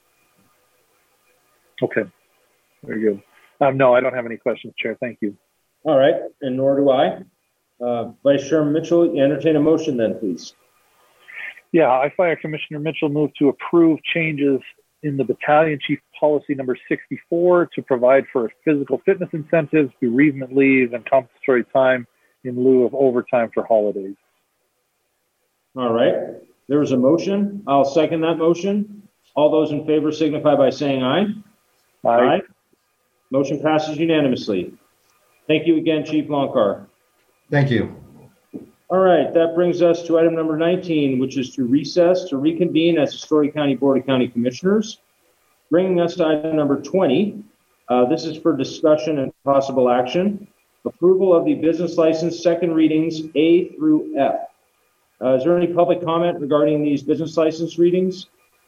Okay, very good. No, I don't have any questions, Chair. Thank you. All right, and nor do I. Vice Chairman Mitchell, you entertain a motion then, please. Yeah, I, Fire Commissioner Mitchell, move to approve changes in the Battalion Chief Policy number 64 to provide for physical fitness incentives, bereavement leave, and compensatory time in lieu of overtime for holidays. All right, there is a motion. I'll second that motion. All those in favor signify by saying aye. Aye. Motion passes unanimously. Thank you again, Chief Lonkar. Thank you. All right, that brings us to item number 19, which is to recess to reconvene as the Story County Board of County Commissioners. Bringing us to item number 20. This is for discussion and possible action. Approval of the business license, second readings A through F. Is there any public comment regarding these business license readings?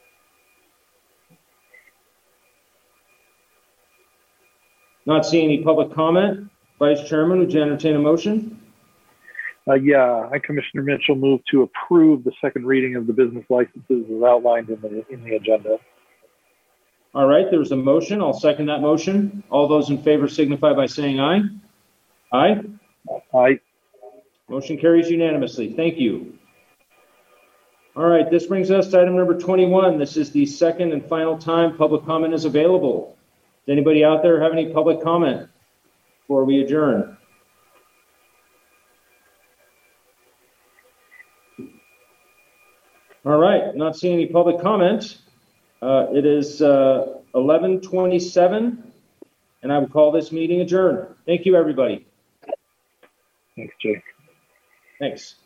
Not seeing any public comment. Vice Chairman, would you entertain a motion? Yeah, I, Commissioner Mitchell, move to approve the second reading of the business licenses as outlined in the agenda. All right, there's a motion. I'll second that motion. All those in favor signify by saying aye. Aye. Aye. Motion carries unanimously. Thank you. All right, this brings us to item number 21. This is the second and final time public comment is available. Does anybody out there have any public comment before we adjourn? All right, not seeing any public comment. It is 11:27, and I will call this meeting adjourned. Thank you, everybody. Thanks, Jay. Thanks.